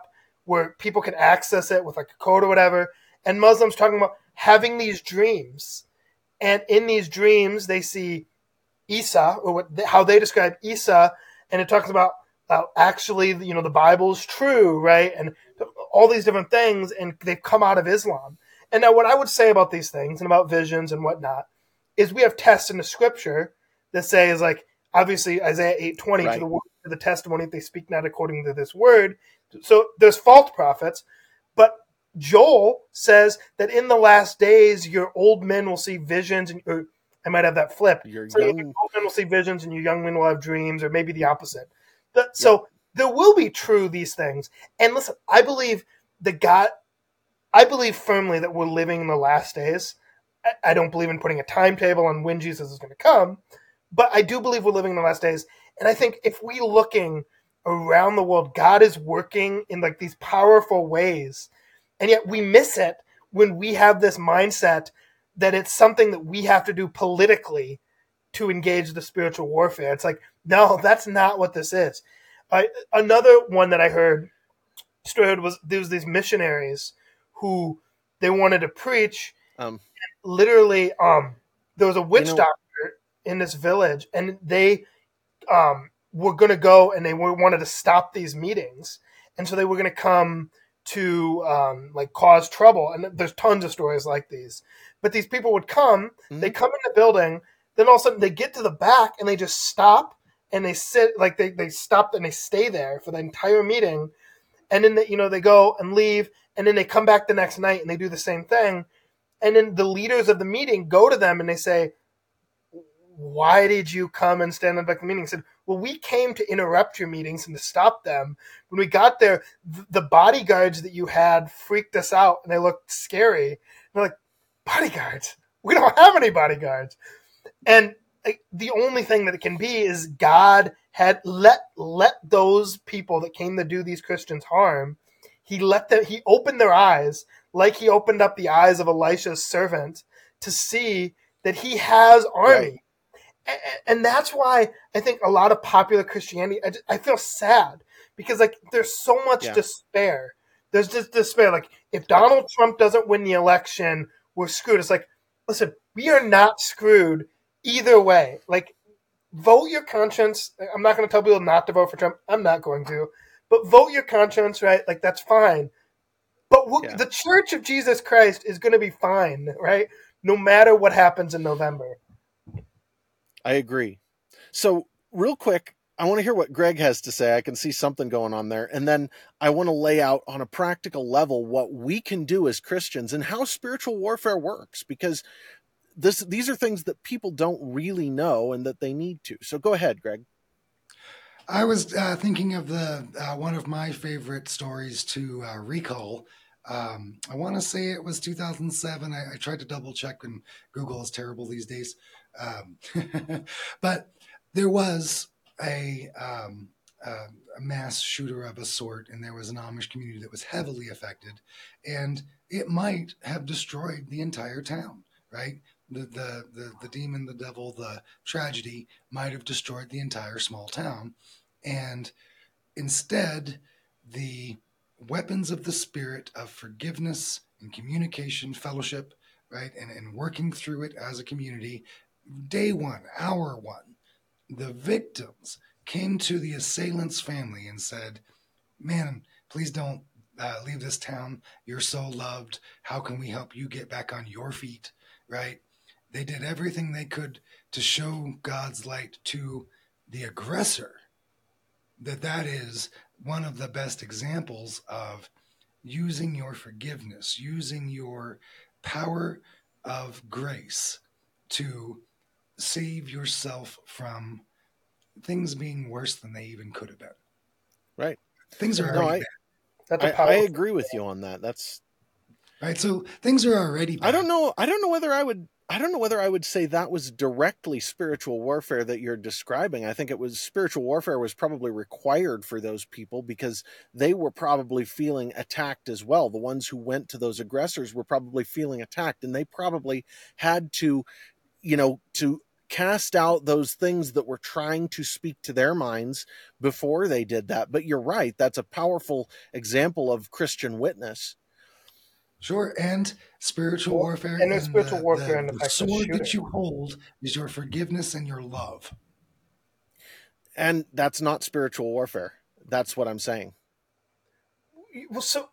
where people can access it with like a code or whatever. And Muslims talking about having these dreams. And in these dreams, they see Isa, or what, how they describe Isa, and it talks about uh, actually, you know, the Bible is true, right? And all these different things, and they've come out of Islam. And now what I would say about these things and about visions and whatnot is we have tests in the scripture that say is like, obviously Isaiah eight twenty, Right. to the word, to the testimony, if they speak not according to this word. So there's false prophets, but Joel says that in the last days, your old men will see visions, and or I might have that flipped. Your So your young, old men will see visions, and your young men will have dreams, or maybe the opposite. The, so there will be true these things. And listen, I believe that God, I believe firmly that we're living in the last days. I, I don't believe in putting a timetable on when Jesus is going to come, but I do believe we're living in the last days. And I think if we looking around the world, God is working in like these powerful ways. And yet we miss it when we have this mindset that it's something that we have to do politically to engage the spiritual warfare. It's like, no, that's not what this is. I, another one that I heard, heard was there was these missionaries who they wanted to preach. um, Literally, um, there was a witch You know- doctor in this village, and they um, were going to go and they were, wanted to stop these meetings. And so they were going to come to um, like cause trouble. And there's tons of stories like these. But these people would come, Mhm. they come in the building, then all of a sudden they get to the back and they just stop and they sit, like they, they stop and they stay there for the entire meeting. And then, they, you know, they go and leave, and then they come back the next night and they do the same thing. And then the leaders of the meeting go to them and they say, why did you come and stand in the back of the meeting? He said, well, we came to interrupt your meetings and to stop them. When we got there, th- the bodyguards that you had freaked us out and they looked scary. And they're like, bodyguards? We don't have any bodyguards. And like, the only thing that it can be is God had let let those people that came to do these Christians harm. He let them. He opened their eyes, like he opened up the eyes of Elisha's servant, to see that he has army. Right. And, and that's why I think a lot of popular Christianity, I, just, I feel sad because like there's so much Yeah. despair. There's just despair. Like if Donald Trump doesn't win the election, we're screwed. It's like, listen, we are not screwed either way. Like vote your conscience. I'm not going to tell people not to vote for Trump. I'm not going to, but vote your conscience, right? Like that's fine. But we'll, Yeah. the Church of Jesus Christ is going to be fine, right? No matter what happens in November. I agree. So real quick, I want to hear what Greg has to say. I can see something going on there. And then I want to lay out on a practical level what we can do as Christians and how spiritual warfare works, because this, these are things that people don't really know and that they need to. So go ahead, Greg. I was uh, thinking of the uh, one of my favorite stories to uh, recall. Um, I want to say it was two thousand seven. I, I tried to double check, and Google is terrible these days. Um, but there was a, um, a, a mass shooter of a sort, and there was an Amish community that was heavily affected, and it might have destroyed the entire town, right? The, the, the, the demon, the devil, the tragedy might have destroyed the entire small town. And instead, the weapons of the spirit of forgiveness and communication, fellowship, right, and, and working through it as a community, day one, hour one, the victims came to the assailant's family and said, man, please don't uh, leave this town. You're so loved. How can we help you get back on your feet, right? They did everything they could to show God's light to the aggressor. That that is one of the best examples of using your forgiveness, using your power of grace to save yourself from things being worse than they even could have been. Right. Things are No, already I, bad. That's a I, I powerful. agree with you on that. That's, Right. So things are already bad. I don't know. I don't know whether I would, I don't know whether I would say that was directly spiritual warfare that you're describing. I think it was spiritual warfare was probably required for those people because they were probably feeling attacked as well. The ones who went to those aggressors were probably feeling attacked, and they probably had to, you know, to cast out those things that were trying to speak to their minds before they did that. But you're right. That's a powerful example of Christian witness. Sure, and spiritual Well, warfare, and there's and spiritual the, warfare in the, the the fact of sword that shooting. you hold is your forgiveness and your love. And that's not spiritual warfare. That's what I'm saying. Well, so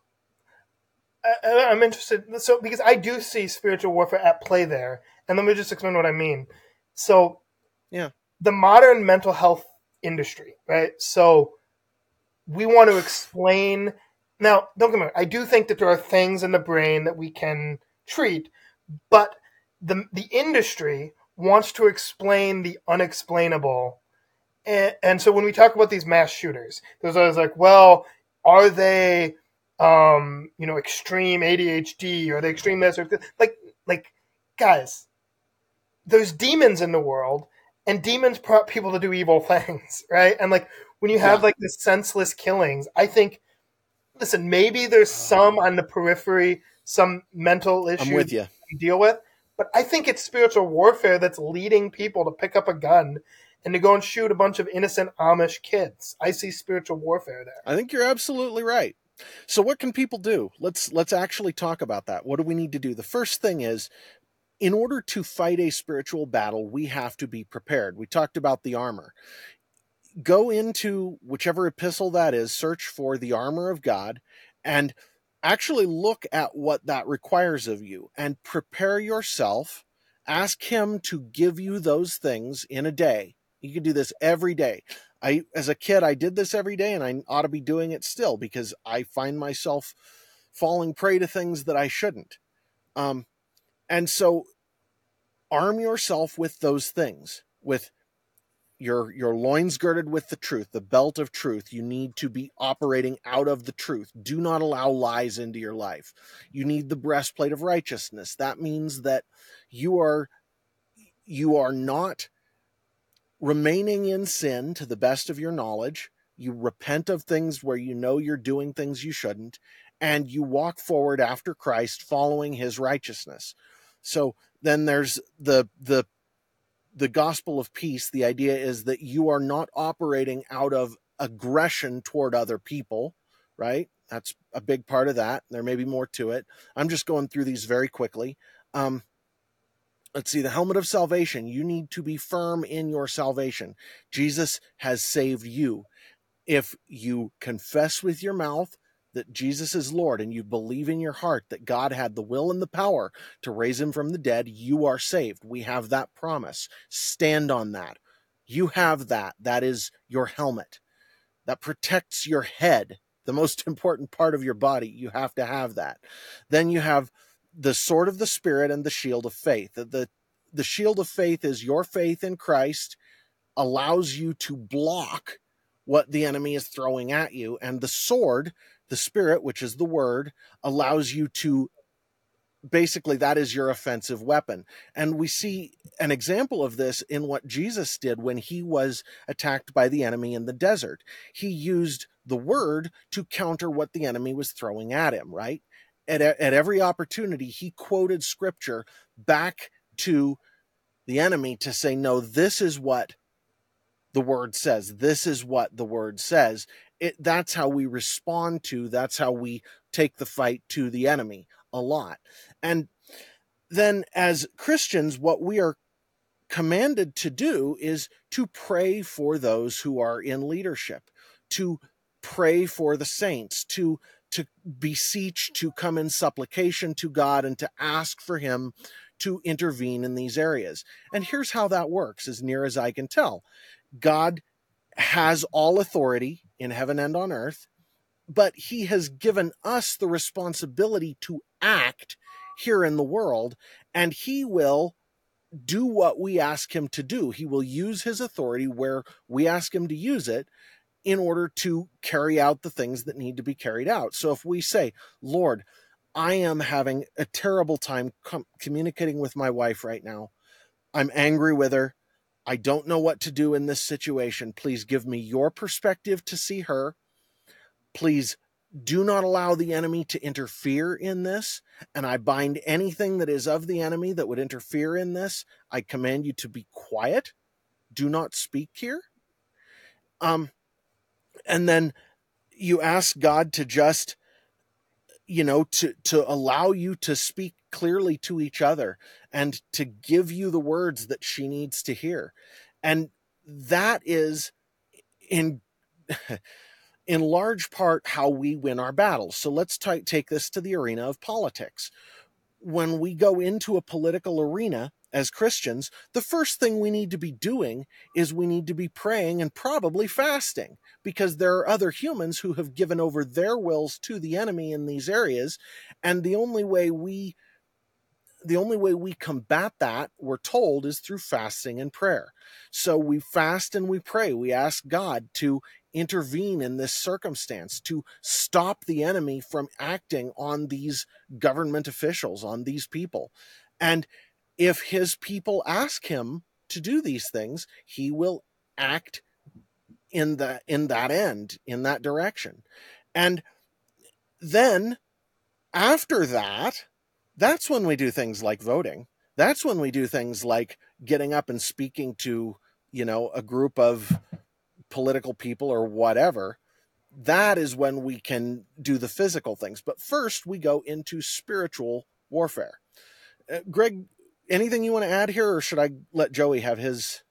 I, I'm interested. So because I do see spiritual warfare at play there, and let me just explain what I mean. So, yeah, the modern mental health industry, right? So we want to explain. Now, don't get me wrong. I do think that there are things in the brain that we can treat, but the the industry wants to explain the unexplainable. And, and so when we talk about these mass shooters, there's always like, well, are they, um, you know, extreme A D H D? Are they extreme this? Or like, like, guys, there's demons in the world, and demons prompt people to do evil things, right? And like when you have Yeah. like the senseless killings, I think, listen, maybe there's some on the periphery, some mental issue I'm with you. to deal with, but I think it's spiritual warfare that's leading people to pick up a gun and to go and shoot a bunch of innocent Amish kids. I see spiritual warfare there. I think you're absolutely right. So what can people do? Let's let's actually talk about that. What do we need to do? The first thing is, in order to fight a spiritual battle, we have to be prepared. We talked about the armor. Go into whichever epistle that is, search for the armor of God, and actually look at what that requires of you and prepare yourself. Ask him to give you those things in a day. You can do this every day. I, as a kid, I did this every day, and I ought to be doing it still because I find myself falling prey to things that I shouldn't. Um, and so arm yourself with those things, with your, your loins girded with the truth, the belt of truth. You need to be operating out of the truth. Do not allow lies into your life. You need the breastplate of righteousness. That means that you are, you are not remaining in sin to the best of your knowledge. You repent of things where you know you're doing things you shouldn't, and you walk forward after Christ following his righteousness. So then there's the the the gospel of peace. The idea is that you are not operating out of aggression toward other people, right? That's a big part of that. There may be more to it. I'm just going through these very quickly. Um, Let's see, the helmet of salvation. You need to be firm in your salvation. Jesus has saved you. If you confess with your mouth that Jesus is Lord and you believe in your heart that God had the will and the power to raise him from the dead, you are saved. We have that promise. Stand on that. You have that. That is your helmet. That protects your head, the most important part of your body. You have to have that. Then you have the sword of the Spirit and the shield of faith. The, the shield of faith is your faith in Christ, allows you to block what the enemy is throwing at you. And the sword, the Spirit, which is the word, allows you to, basically, that is your offensive weapon. And we see an example of this in what Jesus did when he was attacked by the enemy in the desert. He used the word to counter what the enemy was throwing at him, right? At, at every opportunity, he quoted scripture back to the enemy to say, no, this is what the word says. This is what the word says. It, that's how we respond to, that's how we take the fight to the enemy a lot. And then as Christians, what we are commanded to do is to pray for those who are in leadership, to pray for the saints, to to beseech, to come in supplication to God and to ask for him to intervene in these areas. And here's how that works, as near as I can tell. God has all authority in heaven and on earth, but he has given us the responsibility to act here in the world, and he will do what we ask him to do. He will use his authority where we ask him to use it in order to carry out the things that need to be carried out. So if we say, Lord, I am having a terrible time com- communicating with my wife right now. I'm angry with her. I don't know what to do in this situation. Please give me your perspective to see her. Please do not allow the enemy to interfere in this, and I bind anything that is of the enemy that would interfere in this. I command you to be quiet. Do not speak here. Um, and then you ask God to just, you know, to, to allow you to speak clearly to each other and to give you the words that she needs to hear. And that is in in large part how we win our battles. So let's t- take this to the arena of politics. When we go into a political arena as Christians, the first thing we need to be doing is we need to be praying and probably fasting, because there are other humans who have given over their wills to the enemy in these areas. And the only way we the only way we combat that, we're told, is through fasting and prayer. So we fast and we pray. We ask God to intervene in this circumstance, to stop the enemy from acting on these government officials, on these people. And if his people ask him to do these things, he will act in that, in that end, in that direction. And then after that, that's when we do things like voting. That's when we do things like getting up and speaking to, you know, a group of political people or whatever. That is when we can do the physical things. But first, we go into spiritual warfare. Uh, Greg, anything you want to add here, or should I let Joey have his?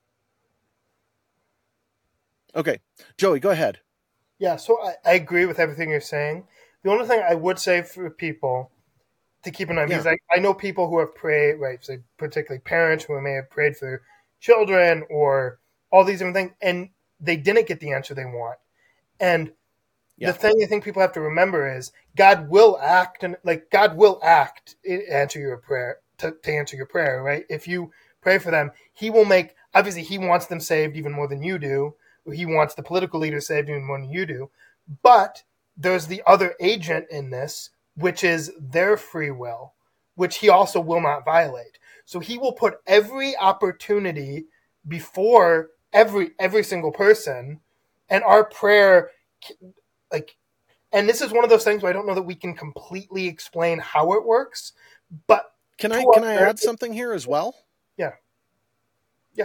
Okay, Joey, go ahead. Yeah, so I, I agree with everything you're saying. The only thing I would say for people to keep in mind, yeah. because I, I know people who have prayed, right, so particularly parents who may have prayed for children or all these different things, and they didn't get the answer they want. And yeah. the thing I think people have to remember is God will act, and like God will act, answer your prayer to, to answer your prayer, right? If you pray for them, He will make. Obviously, He wants them saved even more than you do. Or He wants the political leaders saved even more than you do. But there's the other agent in this, which is their free will, which He also will not violate. So He will put every opportunity before every every single person, and our prayer, like, and this is one of those things where I don't know that we can completely explain how it works, but can I can I prayer, add something here as well? Yeah, yeah.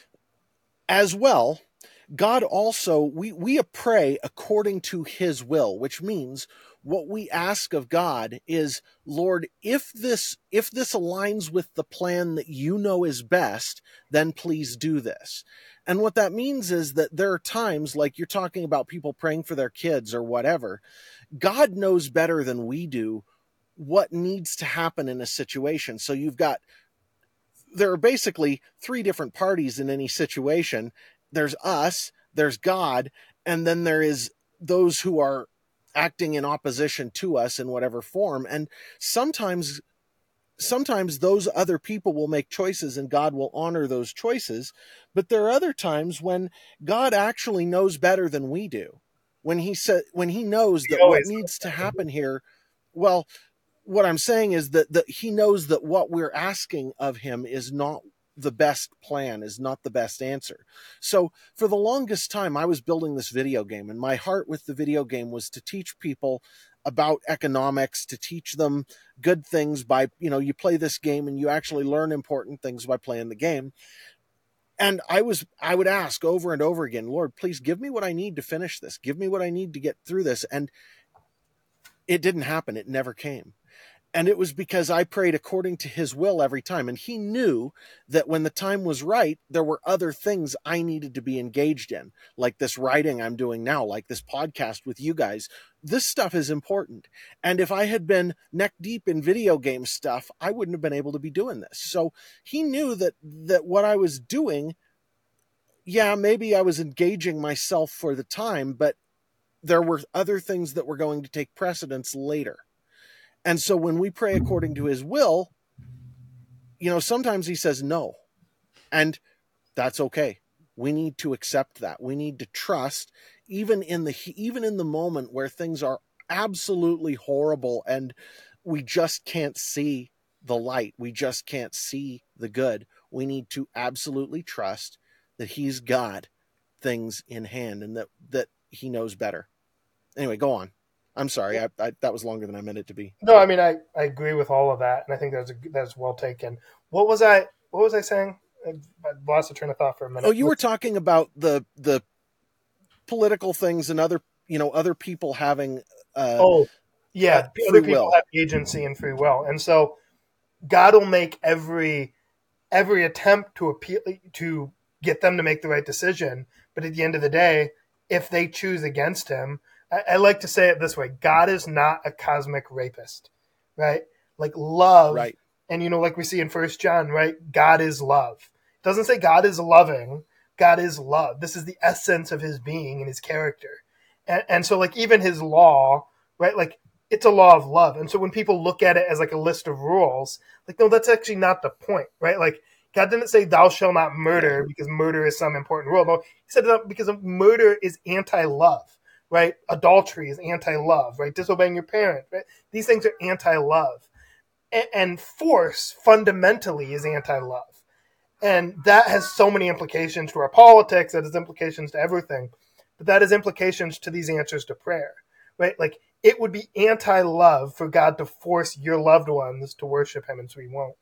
As well, God also, we we pray according to His will, which means what we ask of God is, Lord, if this if this aligns with the plan that you know is best, then please do this. And what that means is that there are times, like you're talking about people praying for their kids or whatever, God knows better than we do what needs to happen in a situation. So you've got, there are basically three different parties in any situation. There's us, there's God, and then there is those who are acting in opposition to us in whatever form. And sometimes sometimes those other people will make choices and God will honor those choices. But there are other times when God actually knows better than we do. When he said, when he knows that what needs to happen here, well, what I'm saying is that, that he knows that what we're asking of him is not the best plan, is not the best answer. So for the longest time, I was building this video game, and my heart with the video game was to teach people about economics, to teach them good things by, you know, you play this game and you actually learn important things by playing the game. And I was, I would ask over and over again, Lord, please give me what I need to finish this. Give me what I need to get through this. And it didn't happen. It never came. And it was because I prayed according to his will every time. And he knew that when the time was right, there were other things I needed to be engaged in, like this writing I'm doing now, like this podcast with you guys. This stuff is important. And if I had been neck deep in video game stuff, I wouldn't have been able to be doing this. So he knew that, that what I was doing, yeah, maybe I was engaging myself for the time, but there were other things that were going to take precedence later. And so when we pray according to his will, you know, sometimes he says no. And that's okay. We need to accept that. We need to trust, even in the even in the moment where things are absolutely horrible and we just can't see the light. We just can't see the good. We need to absolutely trust that he's got things in hand and that, that he knows better. Anyway, go on. I'm sorry, I, I, that was longer than I meant it to be. No, I mean I, I agree with all of that, and I think that's a, that's well taken. What was I what was I saying? I lost the train of thought for a minute. Oh, you were talking about the the political things and other you know other people having. Uh, oh, yeah, uh, other free people will. have agency and free will, and so God will make every every attempt to appeal to get them to make the right decision. But at the end of the day, if they choose against Him, I, I like to say it this way: God is not a cosmic rapist, right? Like love, Right. and you know, like we see in First John, right? God is love. It doesn't say God is loving. God is love. This is the essence of His being and His character, and, and so like even His law, right? Like it's a law of love. And so when people look at it as like a list of rules, like, no, that's actually not the point, right? Like God didn't say thou shalt not murder because murder is some important rule. No, He said that because murder is anti-love, right? Adultery is anti-love, right? Disobeying your parent, right? These things are anti-love. And, and force fundamentally is anti-love. And that has so many implications to our politics, that has implications to everything. But that has implications to these answers to prayer, right? Like it would be anti-love for God to force your loved ones to worship Him, and so He won't.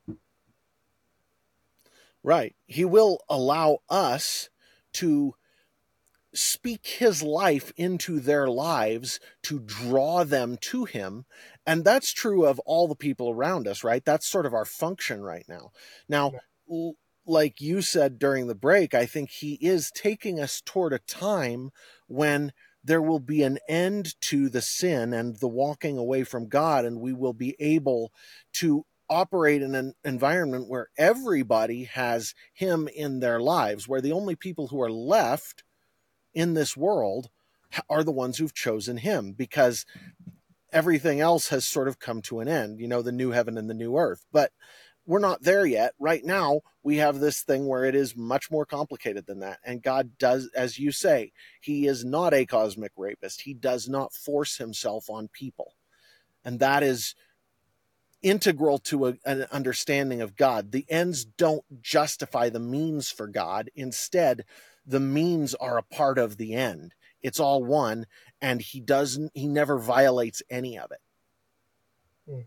Right. He will allow us to speak His life into their lives to draw them to Him. And that's true of all the people around us, right? That's sort of our function right now. Now, yeah. Like you said during the break, I think He is taking us toward a time when there will be an end to the sin and the walking away from God, and we will be able to operate in an environment where everybody has Him in their lives, where the only people who are left in this world are the ones who've chosen Him, because everything else has sort of come to an end, you know, the new heaven and the new earth. But we're not there yet. Right now, we have this thing where it is much more complicated than that. And God does, as you say, He is not a cosmic rapist. He does not force Himself on people. And that is integral to a, an understanding of God. The ends don't justify the means for God. Instead, the means are a part of the end. It's all one, and he doesn't, he never violates any of it. Mm.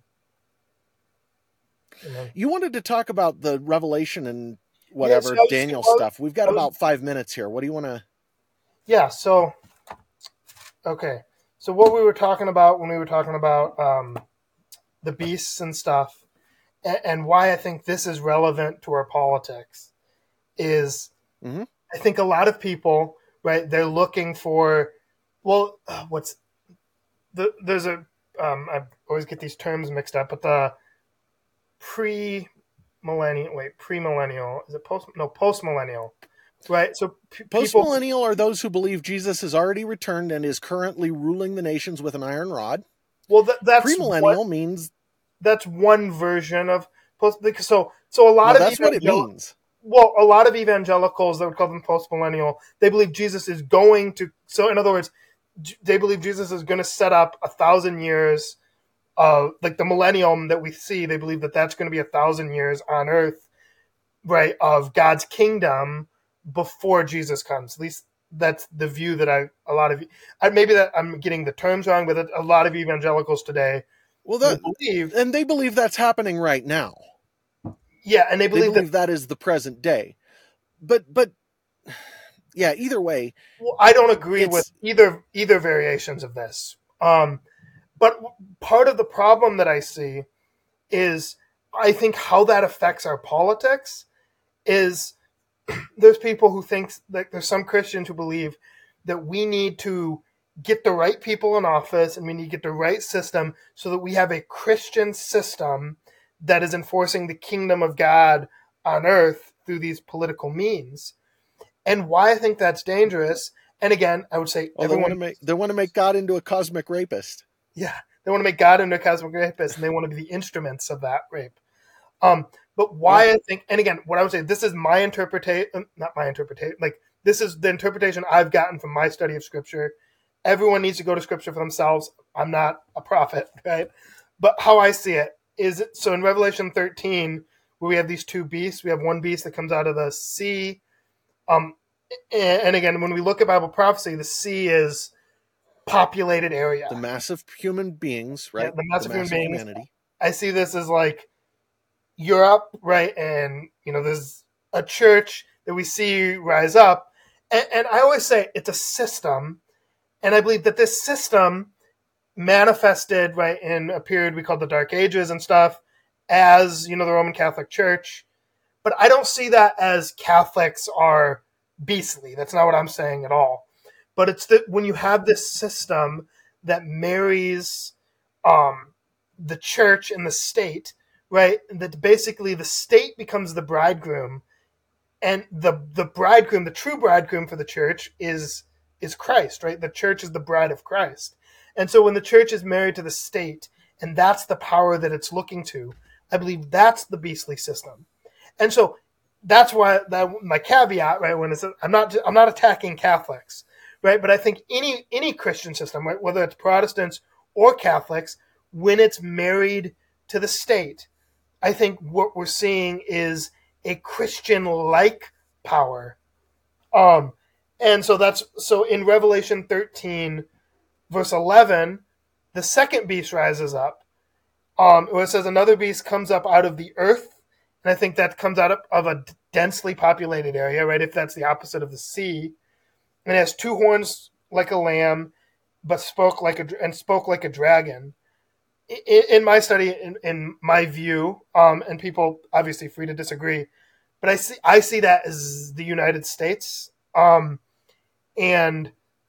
Mm-hmm. You wanted to talk about the Revelation and whatever, yeah, so Daniel just, stuff. We've got was, about five minutes here. What do you want to? Yeah. So, okay. So what we were talking about when we were talking about um, the beasts and stuff, and, and why I think this is relevant to our politics is, mm-hmm. I think a lot of people, right, they're looking for, well, uh, what's the, there's a, um, I always get these terms mixed up, but the pre-millennial, wait, pre-millennial, is it post, no, post-millennial, right? So p- post-millennial people, are those who believe Jesus has already returned and is currently ruling the nations with an iron rod. Well, that, that's pre-millennial what, means that's one version of post. So, so a lot well, of that's what it means. Well, a lot of evangelicals that would call them post-millennial, they believe Jesus is going to. So, in other words, they believe Jesus is going to set up a thousand years, uh, like the millennium that we see. They believe that that's going to be a thousand years on Earth, right, of God's kingdom before Jesus comes. At least that's the view that I. A lot of maybe that I'm getting the terms wrong, but a lot of evangelicals today. Well, that, believe, and they believe that's happening right now. Yeah, and they believe, they believe that, that is the present day. But, but, yeah, either way. Well, I don't agree with either either variations of this. Um, but part of the problem that I see is I think how that affects our politics is there's people who think that there's some Christians who believe that we need to get the right people in office and we need to get the right system so that we have a Christian system that is enforcing the kingdom of God on earth through these political means. And why I think that's dangerous, and again, I would say well, everyone... They want to make, they want to make God into a cosmic rapist. Yeah, they want to make God into a cosmic rapist, and they want to be the instruments of that rape. Um, but why yeah. I think, and again, what I would say, this is my interpretation, not my interpretation, like this is the interpretation I've gotten from my study of Scripture. Everyone needs to go to Scripture for themselves. I'm not a prophet, right? But how I see it is, it, so in Revelation thirteen, where we have these two beasts, we have one beast that comes out of the sea. Um, and, and again, when we look at Bible prophecy, the sea is populated area. The massive human beings, right? Yeah, the massive, the massive human beings. humanity. I see this as like Europe, right? And, you know, there's a church that we see rise up. And, and I always say it's a system. And I believe that this system manifested, right, in a period we call the Dark Ages and stuff as, you know, the Roman Catholic Church. But I don't see that as Catholics are beastly. That's not what I'm saying at all. But it's that when you have this system that marries um, the church and the state, right, that basically the state becomes the bridegroom, and the the bridegroom, the true bridegroom for the church is is Christ, right? The church is the bride of Christ. And so when the church is married to the state, and that's the power that it's looking to, I believe that's the beastly system. And so that's why that my caveat, right, when it's I'm not I'm not attacking Catholics, right? But I think any any Christian system, right, whether it's Protestants or Catholics, when it's married to the state, I think what we're seeing is a Christian-like power. Um, and so that's so in Revelation thirteen, verse eleven, the second beast rises up. Um, where it says another beast comes up out of the earth, and I think that comes out of, of a densely populated area, right? If that's the opposite of the sea, and it has two horns like a lamb, but spoke like a and spoke like a dragon. In, in my study, in, in my view, um, and people obviously free to disagree, but I see I see that as the United States, um, and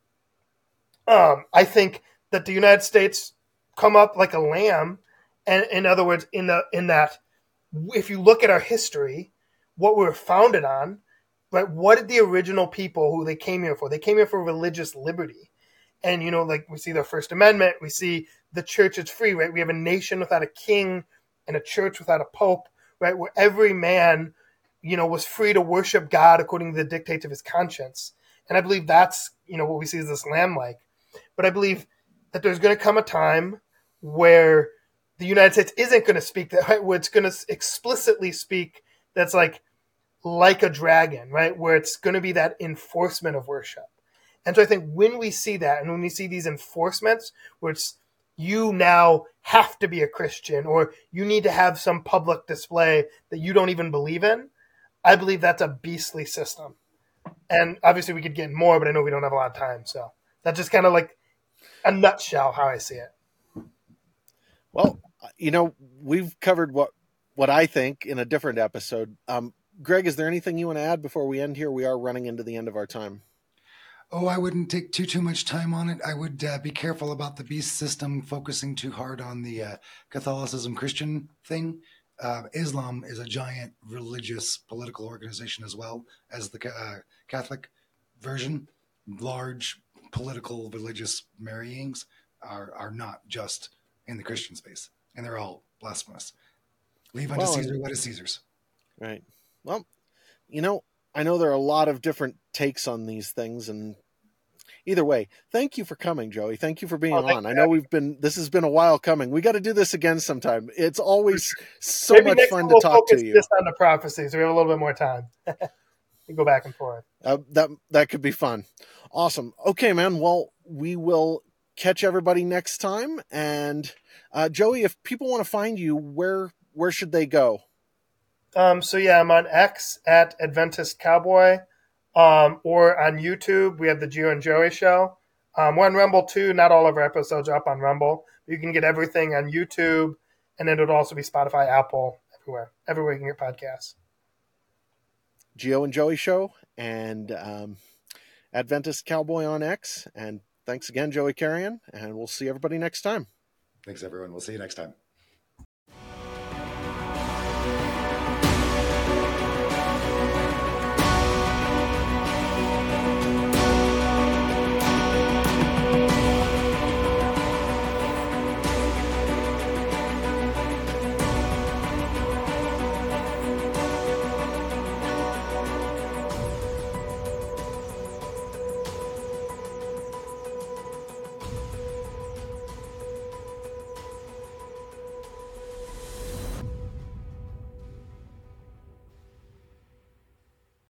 um, I think that the United States come up like a lamb, and in other words, in the in that, if you look at our history, what we were founded on, right? What did the original people who they came here for? They came here for religious liberty. And, you know, like we see the First Amendment, we see the church is free, right? We have a nation without a king and a church without a pope, right? Where every man, you know, was free to worship God according to the dictates of his conscience. And I believe that's, you know, what we see as this lamb-like. But I believe that there's going to come a time where the United States isn't going to speak that, right? Where it's going to explicitly speak that's like, like a dragon, right? Where it's going to be that enforcement of worship. And so I think when we see that, and when we see these enforcements, where it's you now have to be a Christian, or you need to have some public display that you don't even believe in, I believe that's a beastly system. And obviously we could get more, but I know we don't have a lot of time. So that's just kind of like a nutshell how I see it. Well, you know, we've covered what, what I think in a different episode. Um, Greg, is there anything you want to add before we end here? We are running into the end of our time. Oh, I wouldn't take too too much time on it. I would uh, be careful about the beast system focusing too hard on the uh, Catholicism Christian thing. Uh, Islam is a giant religious political organization as well as the uh, Catholic version. Large political religious marryings are are not just in the Christian space, and they're all blasphemous. Leave unto well, Caesar what is Caesar's. Right. Well, you know, I know there are a lot of different takes on these things, and either way, thank you for coming, Joey. Thank you for being oh, on. I know we've been, this has been a while coming. We got to do this again sometime. It's always so Maybe much fun to talk to you. Just on the prophecies, we have a little bit more time. We go back and forth. Uh, that that could be fun. Awesome. Okay, man. Well, we will catch everybody next time. And uh, Joey, if people want to find you, where where should they go? Um, so yeah, I'm on X at Adventist Cowboy, um, or on YouTube. We have the Gio and Joey Show. Um, we're on Rumble too. Not all of our episodes are up on Rumble. You can get everything on YouTube, and then it'll also be Spotify, Apple, everywhere. Everywhere you can get podcasts. Gio and Joey Show and um, Adventist Cowboy on X. And thanks again, Joey Carrion. And we'll see everybody next time. Thanks, everyone. We'll see you next time.